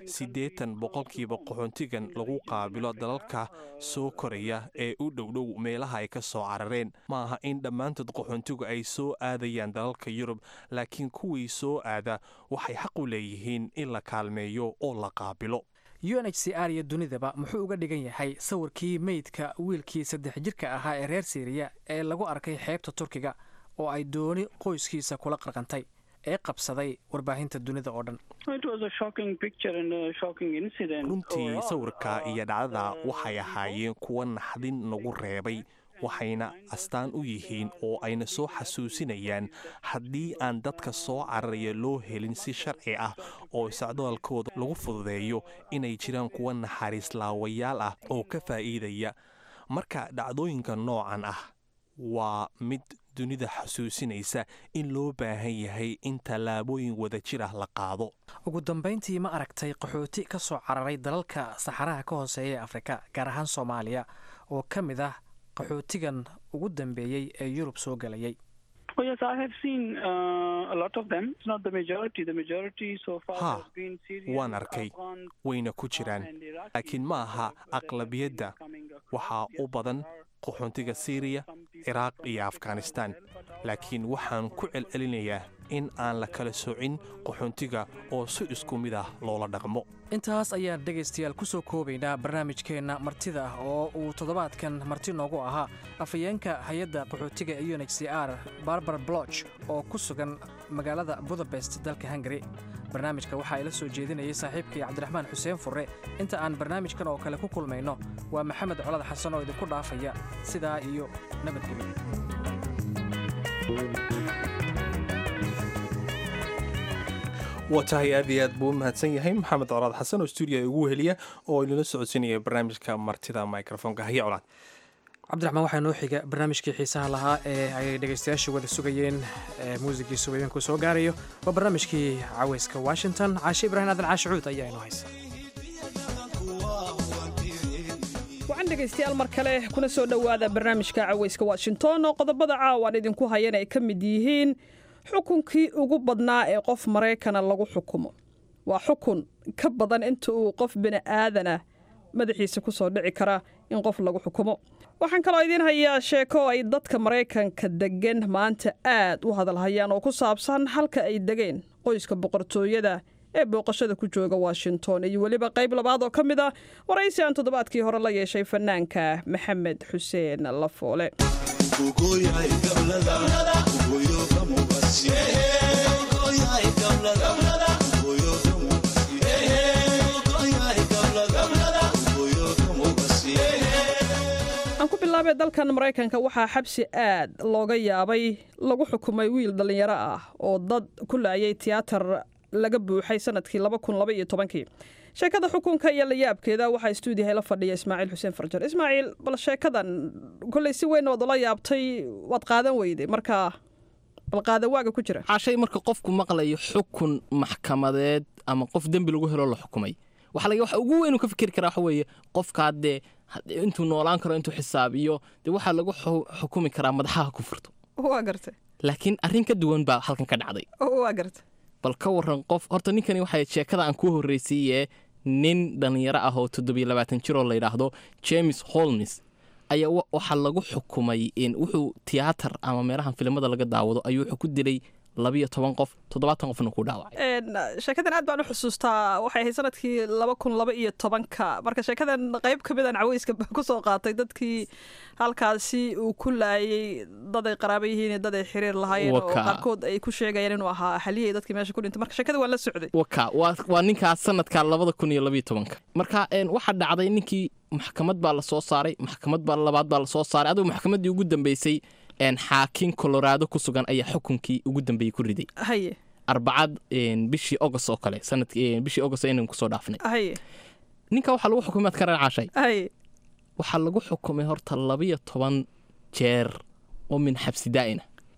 80% qaxoontigan lagu qaabilo dalalka soo koraya ee u dhowdhow meelaha ay ka soo carareen. maaha in dhammaantood qaxoontigu ay soo aadayaan dalalka Yurub, laakiin kuwii soo aada waxay xaq u leeyihiin in la kaalmeeyo oo la qaabilo. UNHCR iyo dunidaba muxuu uga dhigan yahay sawirkii meydka wiilkii 3 jirka ahaa ee reer Syria ee lagu arkay xeebta Turkiga oo ay dooni qoyskiisa kula qarqantay ee qabsaday warbaahinta dunida oo dhan? runtii sawirka iyo dhacdada waxay ahaayeen kuwa naxdin nagu reebay. waxayna astaan u yihiin oo ayna soo xasuusinayaan haddii aan dadka soo cararaya loo helin si sharci ah oo socdaalkooda lagu fududeeyo inay jiraan kuwa naxariis laawayaal ah oo ka faa'iidaya. marka dhacdooyinka noocan ah waa mid dunida xasuusinaysa in loo baahan yahay in tallaabooyin wadajir ah la qaado. ugu dambayntii, ma aragtay qaxooti ka soo cararay dalalka saxaraha ka hooseeya ee Afrika, gaar ahaan Soomaaliya, oo ka mid ah qaxootigan ugu dambeeyay ee Yurub soo galayay? Yes, I have seen a lot of them. It's not the majority. The majority so far has been Syria. waan arkay wayna ku jiraan, laakiin ma aha aqlabiyadda. waxaa u badan qaxoontiga Syria, Iraq iyo Afghanistan. laakiin waxaan ku celcelinayaa in aan la kala soocin qaxoontiga oo si isku mid ah loola dhaqmo. intaas ayaan dhegaystayaal ku soo koobaynaa barnaamijkeenna martida ah oo uu toddobaadkan marti noogu ahaa afhayeenka hay-adda qaxootiga ee UNHCR Barbara Bloch oo ku sugan magaalada Budapest dalka Hungary. barnaamijka waxaa ila soo jeedinayay saaxiibkii Cabdiraxmaan Xuseen Furre. inta aan barnaamijkan oo kale ku kulmayno, waa Maxamed Colad Xasan oo idinku dhaafaya sidaa iyo nabadgelyo. waa tahay aad iyo aad buu u mahadsan yahay maxamed colaad xasan oo stuudiga ugu heliya oo inala socodsiinaya barnaamijka martida microfonka. haya colaad. cabdiraxmaan, waxaa noo xiga barnaamijkii xiisaha lahaa ee ay dhegaystayaashu wada sugayeen muusigii subayeenku soo gaarayo. waa barnaamijkii caweyska Washington. Caashe Ibraahim Aadan Caashe Cuud ayaa inoo haysa. waxaan dhegaystayaal mar kale kuna soo dhowaada barnaamijka caweyska Washington oo qodobada caawan idinku hayeen ay ka mid yihiin xukunkii ugu badnaa ee qof Mareykan lagu xukumo, waa xukun ka badan inta uu qof bini aadana madaxiisa ku soo dhici kara in qof lagu xukumo. waxaan kaloo idiin hayaa sheeko ay dadka maraykanka degan maanta aad u hadalhayaan oo ku saabsan halka ay degeen qoyska boqortooyada ee booqashada ku jooga Washington iyo weliba qayb labaad oo ka mid ah waraysi aan toddobaadkii hore la yeeshay fanaanka Maxamed Xuseen Lafoole. ku bilaabay dalkan Mareykanka waxaa xabsi aad looga yaabay lagu xukumay wiil dhalinyaro ah oo dad ku laayay tiyaatar laga buuxay sanadkii 2012 sheekada xukunka iyo la yaabkeeda waxaa stuudiyaha la fadhiya Ismaaciil Xuseen Farjar. Ismaaciil, bal sheekadan kulay si weyn wada la yaabtay wad qaadan weyday marka bal qaadan waaga ku jira. Shay marka qofku maqlayo xukun maxkamadeed ama qof dambi lagu helo la xukumay waxa ugu weyn ka fikir kara waxa weeye qofka intuu noolaan karo intuu xisaabiyo waxa lagu xukumi karaa madaxaha ku furto. waa gartay laakiin arrin ka duwan baa halkan ka dhacday. waa gartay bal ka waran qof horta ninkani waxay sheekada aan ku horeysiyay nin dhalinyaro ah oo 27 jir oo la yiraahdo James Holmes ayaa waxa lagu xukumay in wuxuu tiyaatar ama meelahan filimada laga daawado ayuu ku dilay 12 qof 70 qofna ku dhaawacay. sheekadan aad baan u xusuustaa waxay ahayd sanadkii 2012 marka sheekadan qayb ka mid ah caweyska ku soo qaatay dadkii halkaasi uu ku laayay dad ay qaraabo yihiin dad ay xiriir lahaayeen oo qaarkood ay ku sheegayeen inuu ahaa xaliyay dadkii meesha ku dhintay marka sheekada waa la socday. waa ninkaas sanadka 2012 marka waxa dhacday ninkii maxkamad baa la soo saaray maxkamad baa labaad baa la soo saaray adoo maxkamadii ugu dambeysay xaakim Colorado ku sugan ayaa xukunkii ugu dambeeyay ku riday. haye arbacad bishii August oo kale sanadkii bishii August aynu ku soo dhaafnay. haye ninka waxa lagu xukumay ka raacay. haye waxa lagu xukumay horta 12 jeer oo min xabsi daa'ina.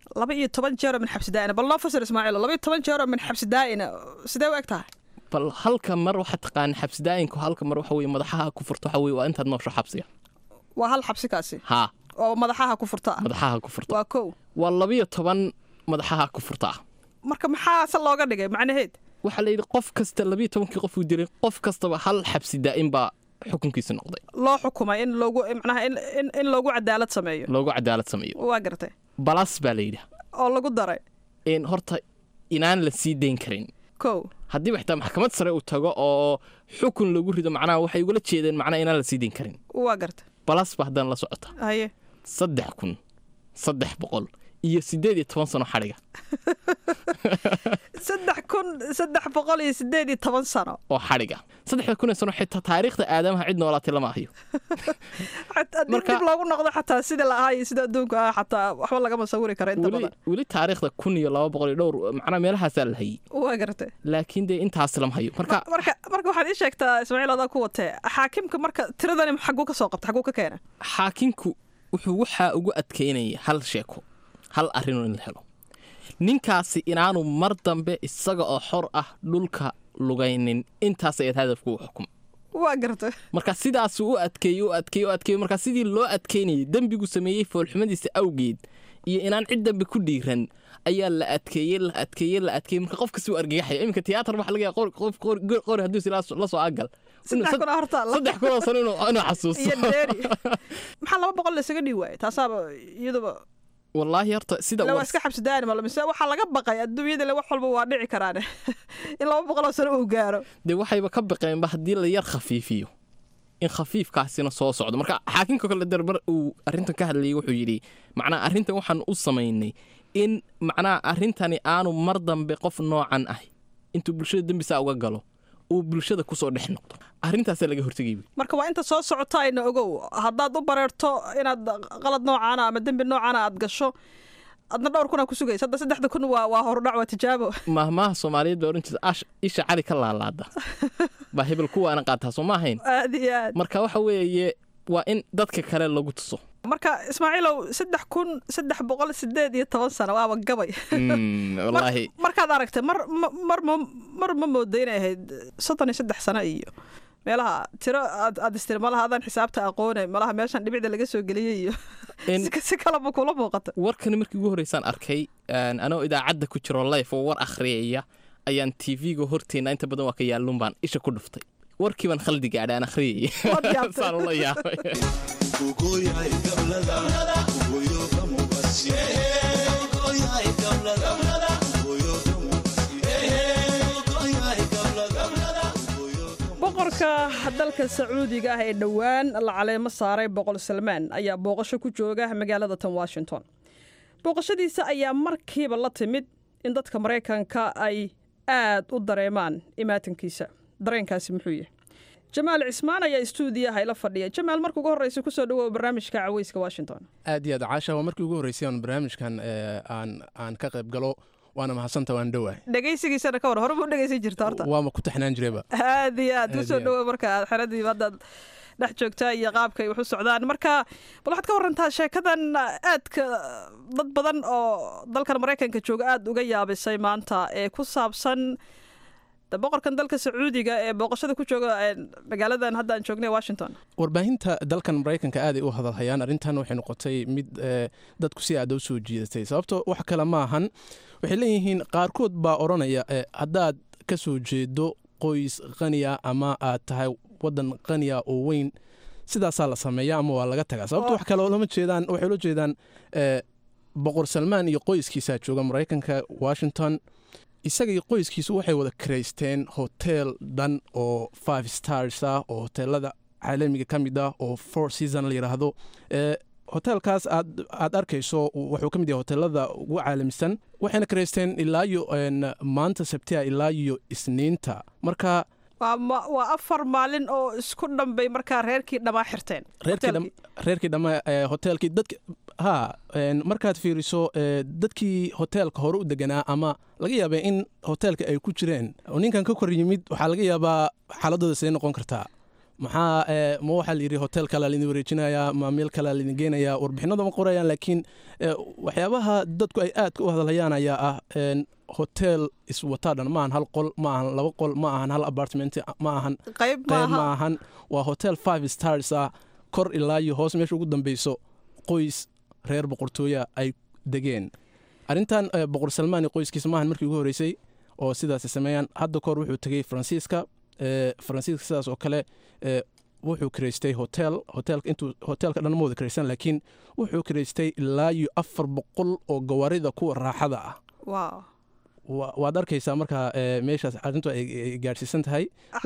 12 jeer oo min xabsi daa'ina bal loo fasir Ismaaciil 12 jeer oo min xabsi daa'ina sidee u egtahay bal halka mar waxa taqaan xabsi daa'inku halka mar waxa weeye madaxaha ku furto waxa weeye waa intaad noosho xabsiga. waa hal xabsi kaasi. ha oo madaxaha ku furta. waa kow. waa 12 madaxaha ku furta. marka maxaa looga dhigay macnaheed waxa la yiri qof kasta 12 qof uu diray qof kastaba hal xabsi daa'im ba xukunkiisa noqday. loo xukumay in loogu macnaha in loogu cadaalad sameeyo. waa gartay. balas baa la yiri oo lagu daray in horta inaan la sii deyn karin. kow. haddii waxtaa maxkamad sare uu tago oo xukun lagu rido macnaha waxay uga jeedeen macnaha inaan la sii deyn karin. waa gartay. balas ba hadan la socota. haye 3,300 iyo 18 sano xariga. 3,318 sano oo xariga. 3,000 sano xitaa taariikhda aadamaha cid noolaatay lama hayo. marka dib loogu noqdo xataa sida la ahay sida adduunka xataa waxba laga masawiri karo inta badan. wali taariikhda 1200 dhowr macna meelahaas la hayay. waa gartay. laakiin intaas lama hayo. marka waxaad ii sheegtaa Ismaaciil adaa ku watay xaakimka marka tiradani xaguu ka soo qabtay xaguu ka keenay. xaakimku wuxuu waxa ugu adkeynay hal sheeko hal arrin in la helo ninkaasi inaanu mar dambe isaga oo xor ah dhulka lugaynin intaas ay hadafku xukum. waa gartay. marka sidaas uu adkeeyo marka sidii loo adkeynay dambigu sameeyay foolxumadiisa awgeed iyo inaan cid dambe ku dhiiran ayaa la adkeeyay marka qofka soo argagaxay iminka tiyaatar waxa laga qor haduu la soo agal 3 sano inuu xasuusto. maxaa 200 la isaga dhiiwaay taasaaba iyadaba wallahi horta sida waa iska xabsi daa'im wala mise waxa laga baqay adduunyada le wax walba waa dhici karaan in 200 sano uu gaaro waxayba ka baqeen ba hadii la yar khafiifiyo in khafiifkaasina soo socdo. marka xaakimka kale darbar uu arrintan ka hadlayay wuxuu yiri macna arrintan waxaan u sameeynay in macna arrintani aanu mar dambe qof noocan ah intuu bulshada dambisa uga galo uu bulshada ku soo dhex noqdo. arrintaas laga hortagay. marka waa inta soo socota ayna ogow haddaad u bareerto inaad qalad noocan ama dambi noocan aad gasho adna dhowr kuna ku sugaysa hadda 3,000 waa hordhac waa tijaabo. mahmaha Soomaaliyeed baa oran jirtay isha cali ka laalaada ba hebel kuwa aan qaataa soo ma ahayn. aad iyo aad. marka waxa weeye waa in dadka kale lagu tuso. marka Ismaaciilow 3,318 sano waaba gabay. wallahi markaad aragtay mar ma moodeynay ahayd 33 sano iyo meelaha tiro aad isticmaalaha adan xisaabta aqoonay malaha meeshan dhibicda laga soo galiyay iyo si kala kula muuqata. warkan markii ugu horeysaan arkay anoo idaacadda ku jiro live oo war akhriyaya ayaan tv-ga horteenna inta badan waa ka yaalluun baan isha ku dhuftay warkii baan khaldi gaadhay aan akhriyayay saan ula yaabay boqorka dalka sacuudiga ah ee dhowaan la caleemo saaray boqol salmaan ayaa booqasho ku jooga magaalada tan washington booqashadiisa ayaa markiiba la timid in dadka maraykanka ay aad u dareemaan imaatankiisa dareenkaasi muxuu yahay jamaal cismaan ayaa istuudiyaha ila fadhiya jamaal marka ugu horreysa kusoo dhawow barnaamijka caweyska washington aad iyo aad caasha waa markii ugu horreysay aan barnaamijkan aan ka qayb galo waana mahadsanta waan dhowahay dhegaysigiisana ka war horeba u dhegaysan jirta horta waama ku taxnaan jirayba aad iyo aad kusoo dhawow marka aad xeradiiba haddaad dhex joogtaa iyo qaabka ay wax u socdaan marka bal waxaad ka warantaa sheekadan aadka dad badan oo dalkan maraykanka jooga aad uga yaabisay maanta ee ku saabsan boqorkan dalka sacuudiga ee booqashada ku jooga magaaladan hadda aan joognay washington warbaahinta dalkan maraykanka aaday u hadalhayaan arrintan waxay noqotay mid dadku si aada u soo jiidatay sababto wax kale ma ahan waxay leeyihiin qaarkood baa odhanaya haddaad ka soo jeedo qoys qaniya ama aad tahay wadan qaniya oo weyn sidaasaa la sameeya ama waa laga tagaa sababto wax kale lama jeedaan waxay la jeedaan boqor salmaan iyo qoyskiisaa jooga maraykanka washington isaga iyo qoyskiisu waxay wada karaysteen hotel dhan oo 5 stars ah oo hoteelada caalamiga ka mid ah oo 4 season la yidhaahdo hotelkaas aad arkayso wuxuu ka mid yahay hoteelada ugu caalamisan waxayna karaysteen ilaa iyo maanta sabtiya ilaa iyo isniinta marka waa 4 maalin oo isku dhambay markaa reerkii dhammaa xirteen reerkii dhammaa hoteelkii dadka markaad fiiriso dadkii hoteelka hore u deganaa ama laga yaabaa in hoteelka ay ku jireen oo ninkan ka kor yimid waxaa laga yaabaa xaaladooda see noqon kartaa maxaa ma waxaa la yidhi hotel kalea laidin wareejinayaa ma meel kalea laidin geenayaa warbixinada ma qorayaan laakiin waxyaabaha dadku ay aadka u hadalhayaan ayaa ah hotel iswataa dhan ma ahan hal qol ma ahan 2 qol ma ahan hal apartment ma ahan qayb ma ahan waa hotel 5 stars ah kor ilaa iyo hoos meesha ugu dambeyso qoys reer boqortooya ay degeen arrintan boqor salmaan iyo qoyskiisa maahan markii ugu horreysay oo sidaas sameeyaan hadda kor wuxuu tegey faransiiska sidaas oo kale wuxuu karaystay hoteelka intuu hoteelka dhan ma wada karaysan laakiin wuxuu karaystay ilaa iyo 400 oo gawaarida kuwa raaxada ah waad arkaysaa markaa meeshaas arrintu ay gaadhsiisan tahay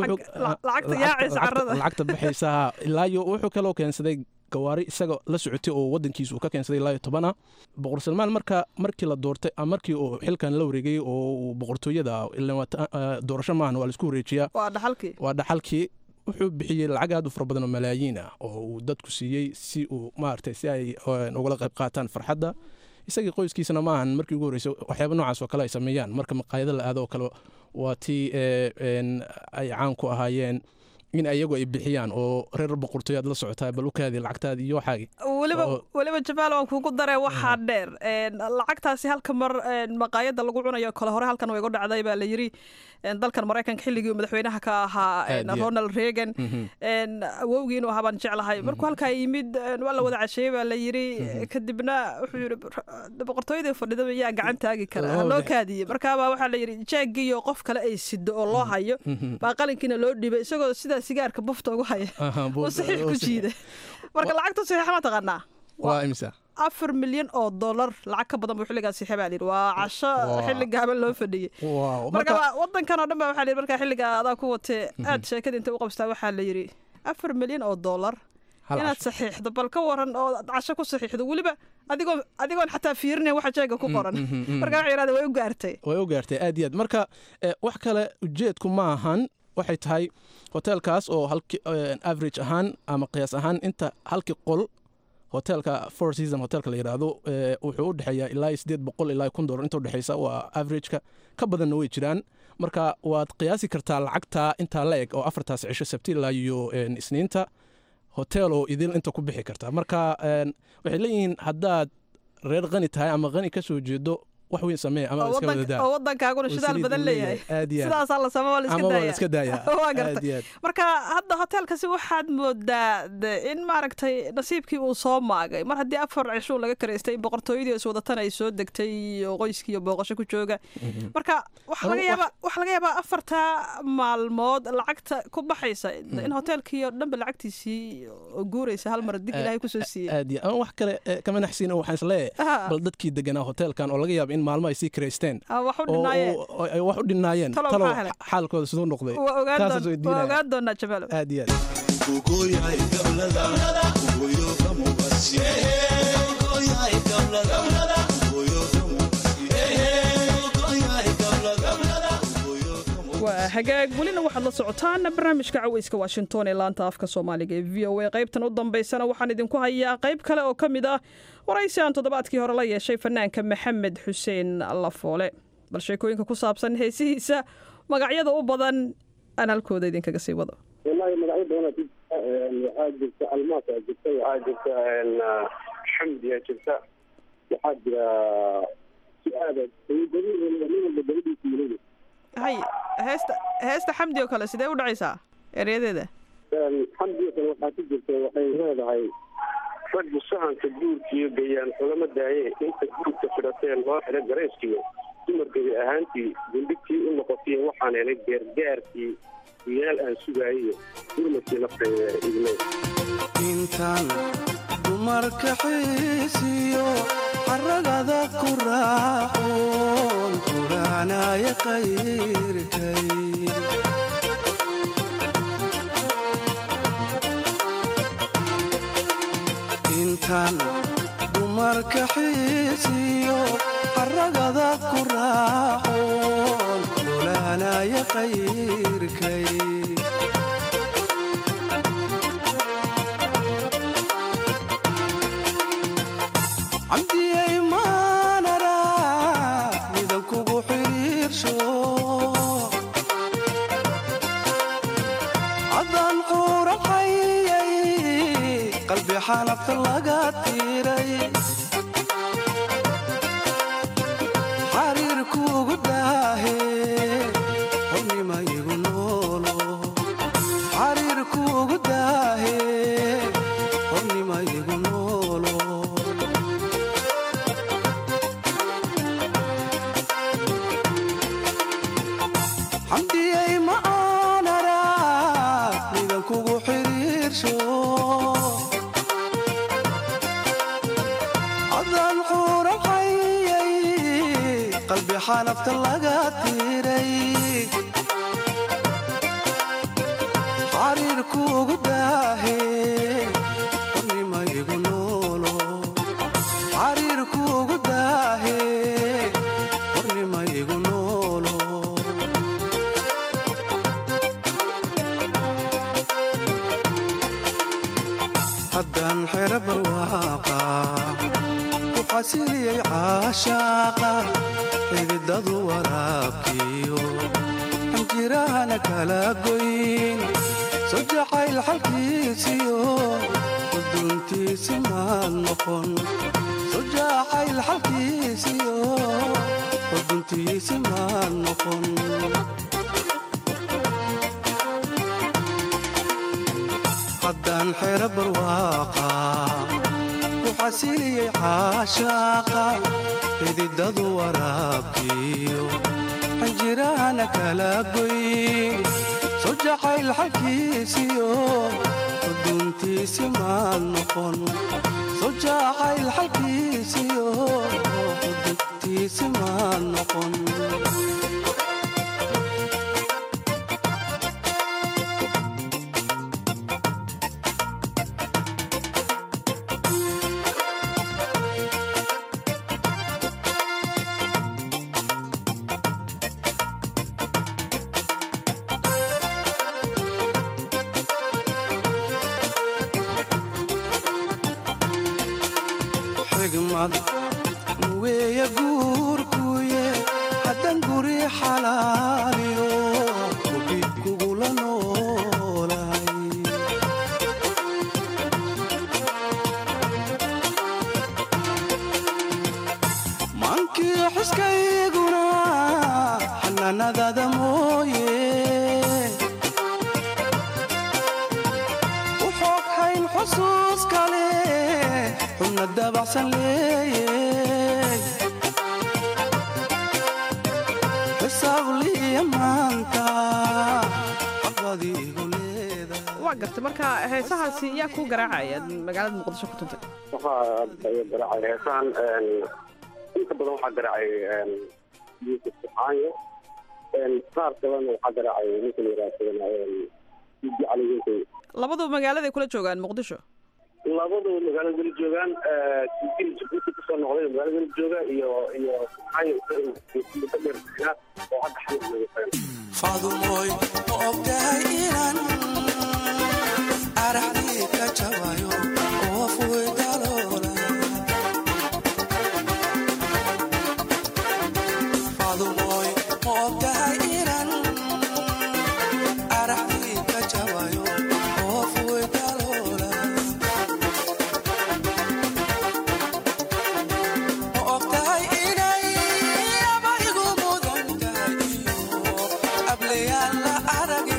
lacagta baxaysa ilaa iyo wuxuu kaloo keensaday gawaari isaga la socotay oo wadankiisa uu ka keensaday ilaa iyo 10 boqor salmaan markii la doortay markii uu xilkan la wareegay oo boqortooyada doorasho maahan waa la isku wareejiyaa waa dhaxalkii wuxuu bixiyey lacag aad u fara badan oo malaayiin ah oo uu dadku siiyey si uu maaragtay si ay ugala qayb qaataan farxadda isagii qoyskiisana maahan markii ugu horreysay waxyaaba noocaas oo kale ay sameeyaan marka maqaayado la aado oo kale waa tii ay caan ku ahaayeen in ayagu ay bixiyaan oo reer boqortooyaad la socotaa bal u kaadi lacagtaadi iyo waxaagi weliba jamaal waan kuugu daree waxaa dheer lacagtaasi halka mar maqaayada lagu cunayo kale hore halkan way gu dhacday baa la yiri dalkan maraykanka xilligii madaxweynaha ka ahaa Ronald Reagan awowgiinu ahaa baan jeclahay markuu halkaa yimid waa la wada casheeyey baa la yiri kadibna wuxuu yiri boqortooyadii fadhida yaa gacan taagi kara loo kaadiyey markaaba waxaa la yiri jeegiyo qof kale ay sido oo loo hayo baa qalinkiina loo dhibay isagoo sida sigaarka bufta ugu haya oo saxiix ku jiiday marka lacagta saxiixa ma taqaanaa waa imisa 4 milyan oo dollar lacag ka badan buu xilligaas saxiix baa yiri waa casho xilli gaaban loo fadhiyay marka wadankan oo dhan baa waxaa la yiri marka xilliga adaa ku watay aad sheekada inta u qabstaa waxaa la yiri 4 milyan oo dollar inaad saxiixdo bal ka waran oo casho ku saxiixdo weliba adigoon xataa fiirinayn waxa jeega ku qoran marka waxay yiraahdeen way u gaartay aad iyo aad marka wax kale ujeedku ma ahan waxay tahay hotelkaas oo halkii average ahaan ama qiyaas ahaan inta halkii qol hotelka 4 season hotelka la yiraahdo wuxuu u dhaxeeyaa ilaa $800 ilaa $1,000 inta u dhaxeysa waa average ka badanna way jiraan marka waad qiyaasi kartaa lacagta inta la eg oo 4 cisho sabti ilaa iyo isniinta hotel oo idil inta ku bixi kartaa marka waxay leeyihiin haddaad reer qani tahay ama qani ka soo jeedo wax weyn samee ama iska wada daa oo waddankaaguna shidaal badan leeyahay aad iyo sidaasaa la sameeyo waa la iska daaya iska daaya waa gartay marka hadda hoteelkasi waxaad moodaa in maaragtay nasiibkii uu soo maagay mar haddii 4 cisho laga kareystay boqortooyadii is wadatan ay soo degtay iyo qoyskii iyo booqasho ku jooga marka waxa laga yaabaa 4 maalmood lacagta ku baxaysa in hoteelkii oo dhanba lacagtiisii guuraysa hal mar dig ilaahay ku soo siiyay aad iyo wax kale kama naxsiin waxaan isleeyahay bal dadkii deganaa hoteelkan oo laga yaabo in maalmo ay sii kareysteen wax u dhinaayeen talo xaalkooda sidoo noqday taas waa ogaan doonaa Jamaal aad iyo waa hagaag welina waxaad la socotaan barnaamijka caweyska Washington ee laanta afka Soomaaliga ee VOA qaybtan u dambeysana waxaan idinku hayaa qayb kale oo kamid ah waraysi aan toddobaadkii hore la yeeshay fanaanka Maxamed Xuseen Lafoole bal sheekooyinka ku saabsan heesihiisa magacyada u badan aan halkooda idinkaga sii wado wallahi magacyo badan waxaa jirta almaas waxaa jirta xamdi jirta waxaa jira su'aada hay heesta xamdi oo kale sidee u dhacaysaa ereyadeeda xamdi oo kale waxaa ku jirta waxay leedahay raggu sahanka guurkiiyo gayaan xulama daaye inta guurka fidhateen loo xidha garayskiyo dumarkadi ahaantii dindhigtii u noqotay waxaan helay geergaarkii diyaal aan sugaayiyo durmadkii naftayda idmay intaan dumarka xiisiyo xaragada ku raaxoon kuraanaya qayrkay intaan dumarka xiisiyo xaragada ku raaxoon kuraanaya qayrkay عمدي ما نرى إذا كوبو حرير شو عضن قور الحي قلبي حالة اللقات تيري حرير كوبو داهي حمي ما يقولولو حرير كوبو داهي حمي ما يقولولو حمدي أي ما أنا راك إذا كوبو حرير شو عضن حور الحي قلبي حالفت اللقات تيري حرير كوبو داهي حمي ما يقولولو حرير كوبو داهي حمي ما يقولولو haddaan xero barwaaqa ku xasiliyay caashaaqa xididadu waraabkiyo xanjirahana kala goyn soo jacayl xalkiisiyo quduntiisi maan noqon soo jacayl xalkiisiyo quduntiisi maan noqon haddaan xero barwaaqa ku xasiliyay caashaaqa xididadu waraabkiyo xanjirahana kala goyn soo jacayl xalkiisiyo quduntiisi maan noqon soo jacayl xalkiisiyo quduntiisi maan noqon xigmad weeya guurkuye haddan guri xalaaliyo hubi kugula noolay maankii xiska dabacsan leeyey xisaaqliya maanta aqadiigu waa gartay marka heesahaasi yaa kuu garaacaya magaalada muqdisho ku tuntay waxaa garaacay heesahan inta badan waxaa garaacay yuusuf suxaanyo qaar kalena waxaa garaacay ninka la yidhaahdo idi cali winkay labaduba magaaladay kula joogaan muqdisho labaduba magaalada kula joogaan sidii jabuuti kasoo noqday magaalada kula jooga iyo suxaanyo muddo dheer oo hadda xanuun faadumoy ma ogtahay inaan araxdii ka jabayo oo fuy daloola faadumoy ma ogtahay inaan araxdii ka jabayo oo fuy daloola ma ogtahay inay abaygu mudan tahay iyo ablayaan la arage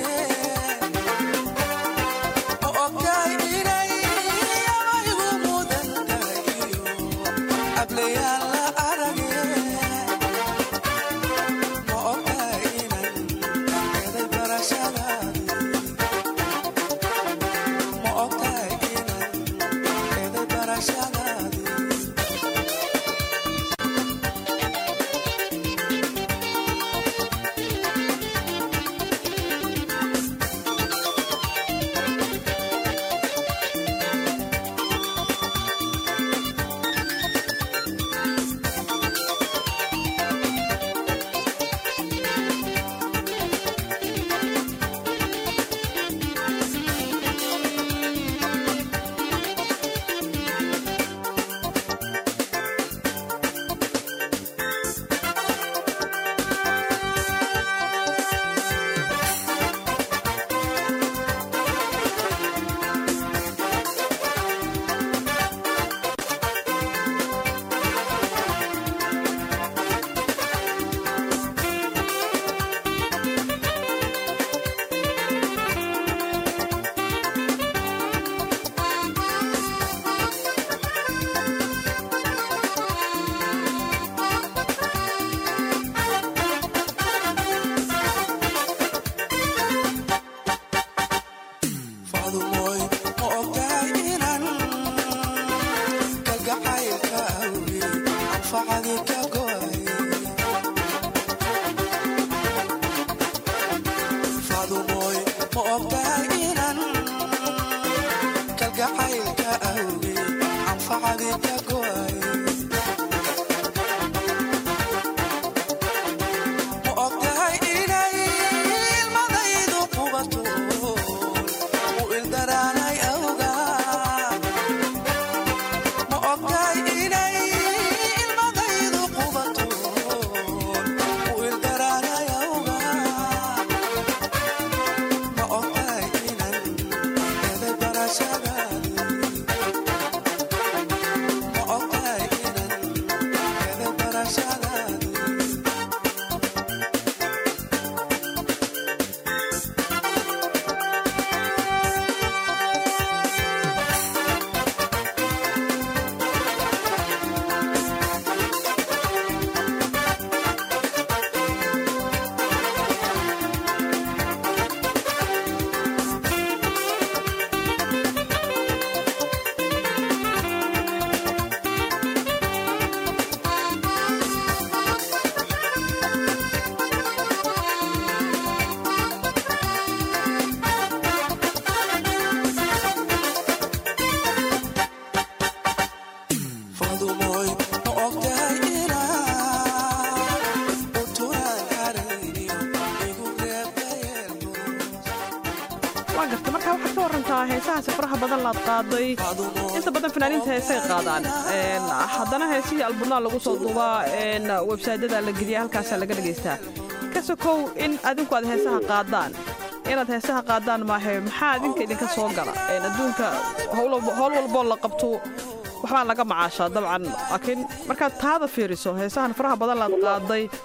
heesahaasi faraha badan laad qaaday inta badan fanaaniinta heesay qaadaan haddana heesihii alburnaa lagu soo duubaa websaydyada la geliya halkaasaa laga dhegaystaa ka sokow in adinku aad heesaha qaadaan inaad heesaha qaadaan maahe maxaa adinka idinka soo gala adduunka howl walboo la qabto waxbaa laga macaashaa dabcan laakiin markaad taada fiiriso heesahan faraha badan laad qaaday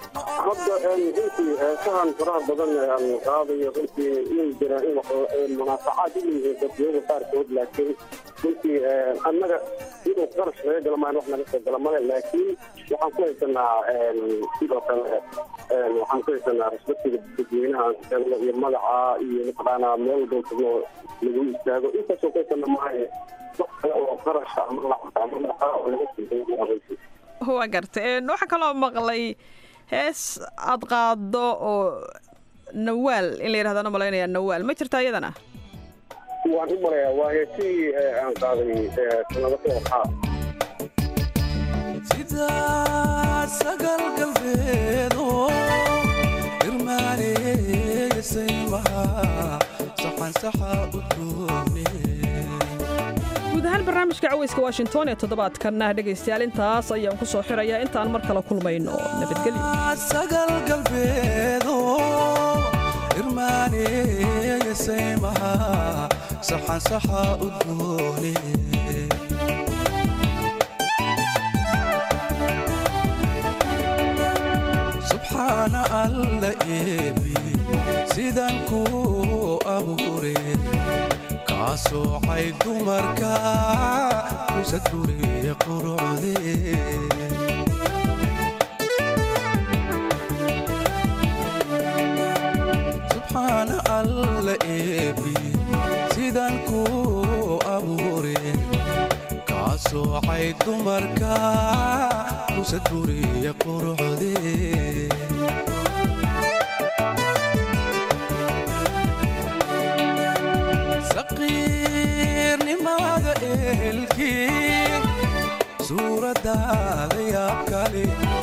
hadda runtii heesahan faraha badan aan qaadayo runtii inay jiraan in munaafacaad u yihiin dadweyne qaarkood laakiin runtii annaga inuu qarash naga galamaan wax naga soo gala male laakiin waxaan ku haysanaa sidoo kale waxaan ku haysanaa respectiga dadweynaha iyo magaca iyo mataqaanaa meel walba tagno lagu istaago intaasoo ku haysana maahe wax kale oo qarasha ama lacag ama dhaqaa oo laga siiyo waa gartay waxaa kaloo maqlay hees aad qaado oo nawaal in la yidhahdaan malaynayaa nawaal ma jirta iyadana waan u marayaa waa heesii aan qaaday sanado ka hor sida sagal galbeedo irmaaneysaymaha saxan saxa u doone guud ahaan barnaamijka caweyska washington ee toddobaadkanna dhegaystayaal intaas ayaan ku soo xirayaa intaan mar kale kulmayno nabadgelyo sagal galbeedo irmaaneysaymaha saxan saxa u doone subxaana alla eebi sidan ku abuure kasoocay dumarka kusaduriye qurucde subxaana alla eebi sidan ku abuure kasoocay dumarka kusaduriye qurucde saqiirnimada ehelkii suuradaada yaab kale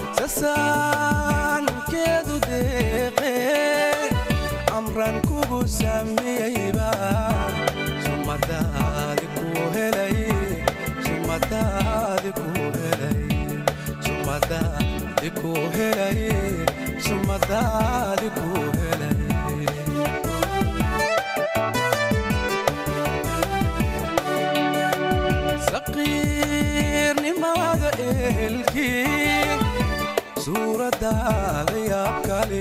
sasaankeedu deeqee amran kugu sameeyeyba sumadaadi ku helay sumadaadi ku helay sumadaadi ku helay sumadaadi ku helay saqiirnimada ehelkii suuradaada yaab kale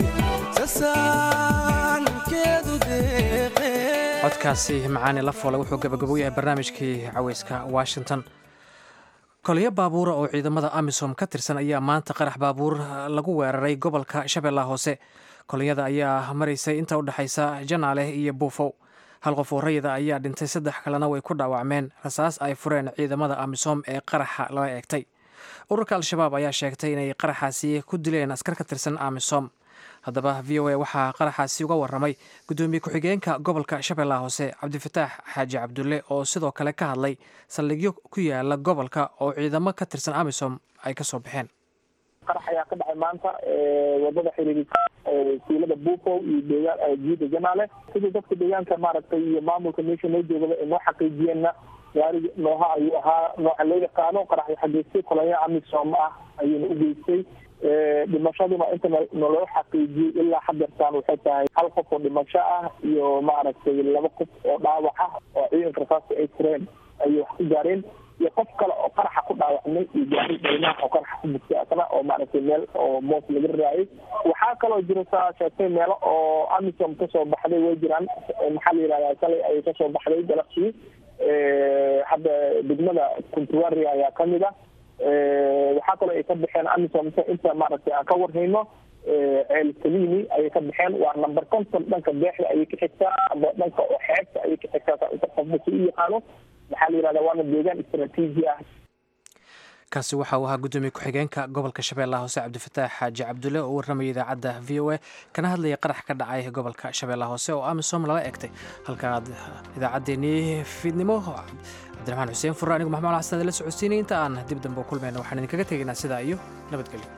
sasaankeedu deeqee codkaasi macaani la foole wuxuu gabagabo yahay barnaamijkii caweyska washington koliyo baabuura oo ciidamada amisom ka tirsan ayaa maanta qarax baabuur lagu weeraray gobolka shabeellaha hoose kolonyada ayaa maraysay inta u dhexaysa janaale iyo buufow hal qof oo rayida ayaa dhintay 3 kalena way ku dhaawacmeen rasaas ay fureen ciidamada amisom ee qaraxa lala eegtay ururka al-shabaab ayaa sheegtay inay qaraxaasi ku dileen askar ka tirsan amisom haddaba v o a waxaa qaraxaasi uga waramay gudoomiye ku-xigeenka gobolka shabeellaha hoose cabdifataax xaaji cabdulle oo sidoo kale ka hadlay saldhigyo ku yaala gobolka oo ciidamo ka tirsan amisom ay ka soo baxeen qarax ayaa ka dhacay maanta wadada xiriirisa tuulada buufow iyo deegaan jiida janaale sidii dadka deegaanka maaragtay iyo maamulka meesha noo joogaba inoo xaqiijiyeenna gaariga nooha ayuu ahaa nooca loo yaqaano qarax waxaa geystay kolonyo amisom ah ayuuna u geystay dhimashaduna inta naloo xaqiijiyey ilaa hadeertaan waxay tahay hal qof oo dhimasho ah iyo maaragtay 2 qof oo dhaawac ah oo ciidanka rasaasta ay fureen ayay wax ku gaareen iyo qof kale oo qaraxa ku dhaawacmay iyo gaari daynaha oo qaraxa ku bugtay asna oo maaragtay meel oo moos laga raayay waxaa kaloo jira saa sheegtay meelo oo amisom kasoo baxday way jiraan maxaa la yidhahdaa shalay ayay kasoo baxday galabtii hadda degmada kuntuwari ayaa kamid ah waxaa kaloo ay ka baxeen amisom inta maaragtay aan ka warhayno ceel salini ayay ka baxeen waa number 50 dhanka beexda ayay ka xigtaa ama dhanka oo xeebta ayay ka xigtaa inta qofba si u yaqaano waxaa la yidhahdaa waana deegaan istaraatiiji ah kaasi waxa uu ahaa gudoomiye ku-xigeenka gobolka shabeellaha hoose cabdifataax xaaji cabdulle oo u warramaya idaacadda v o a kana hadlaya qarax ka dhacay gobolka shabeellaha hoose oo amisom lala egtay halkaad idaacaddeenii fiidnimo cabdiraxmaan xuseen furre anigu maxamed xasan la socodsiinay inta aan dib dambe u kulmayno waxaan idinkaga tegaynaa sidaa iyo nabadgelyo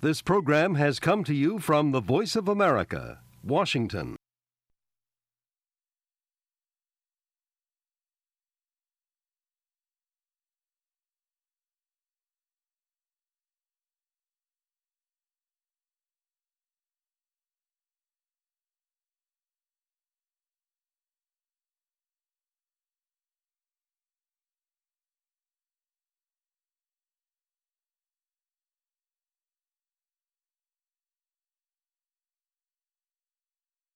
This program has come to you from the Voice of America, Washington.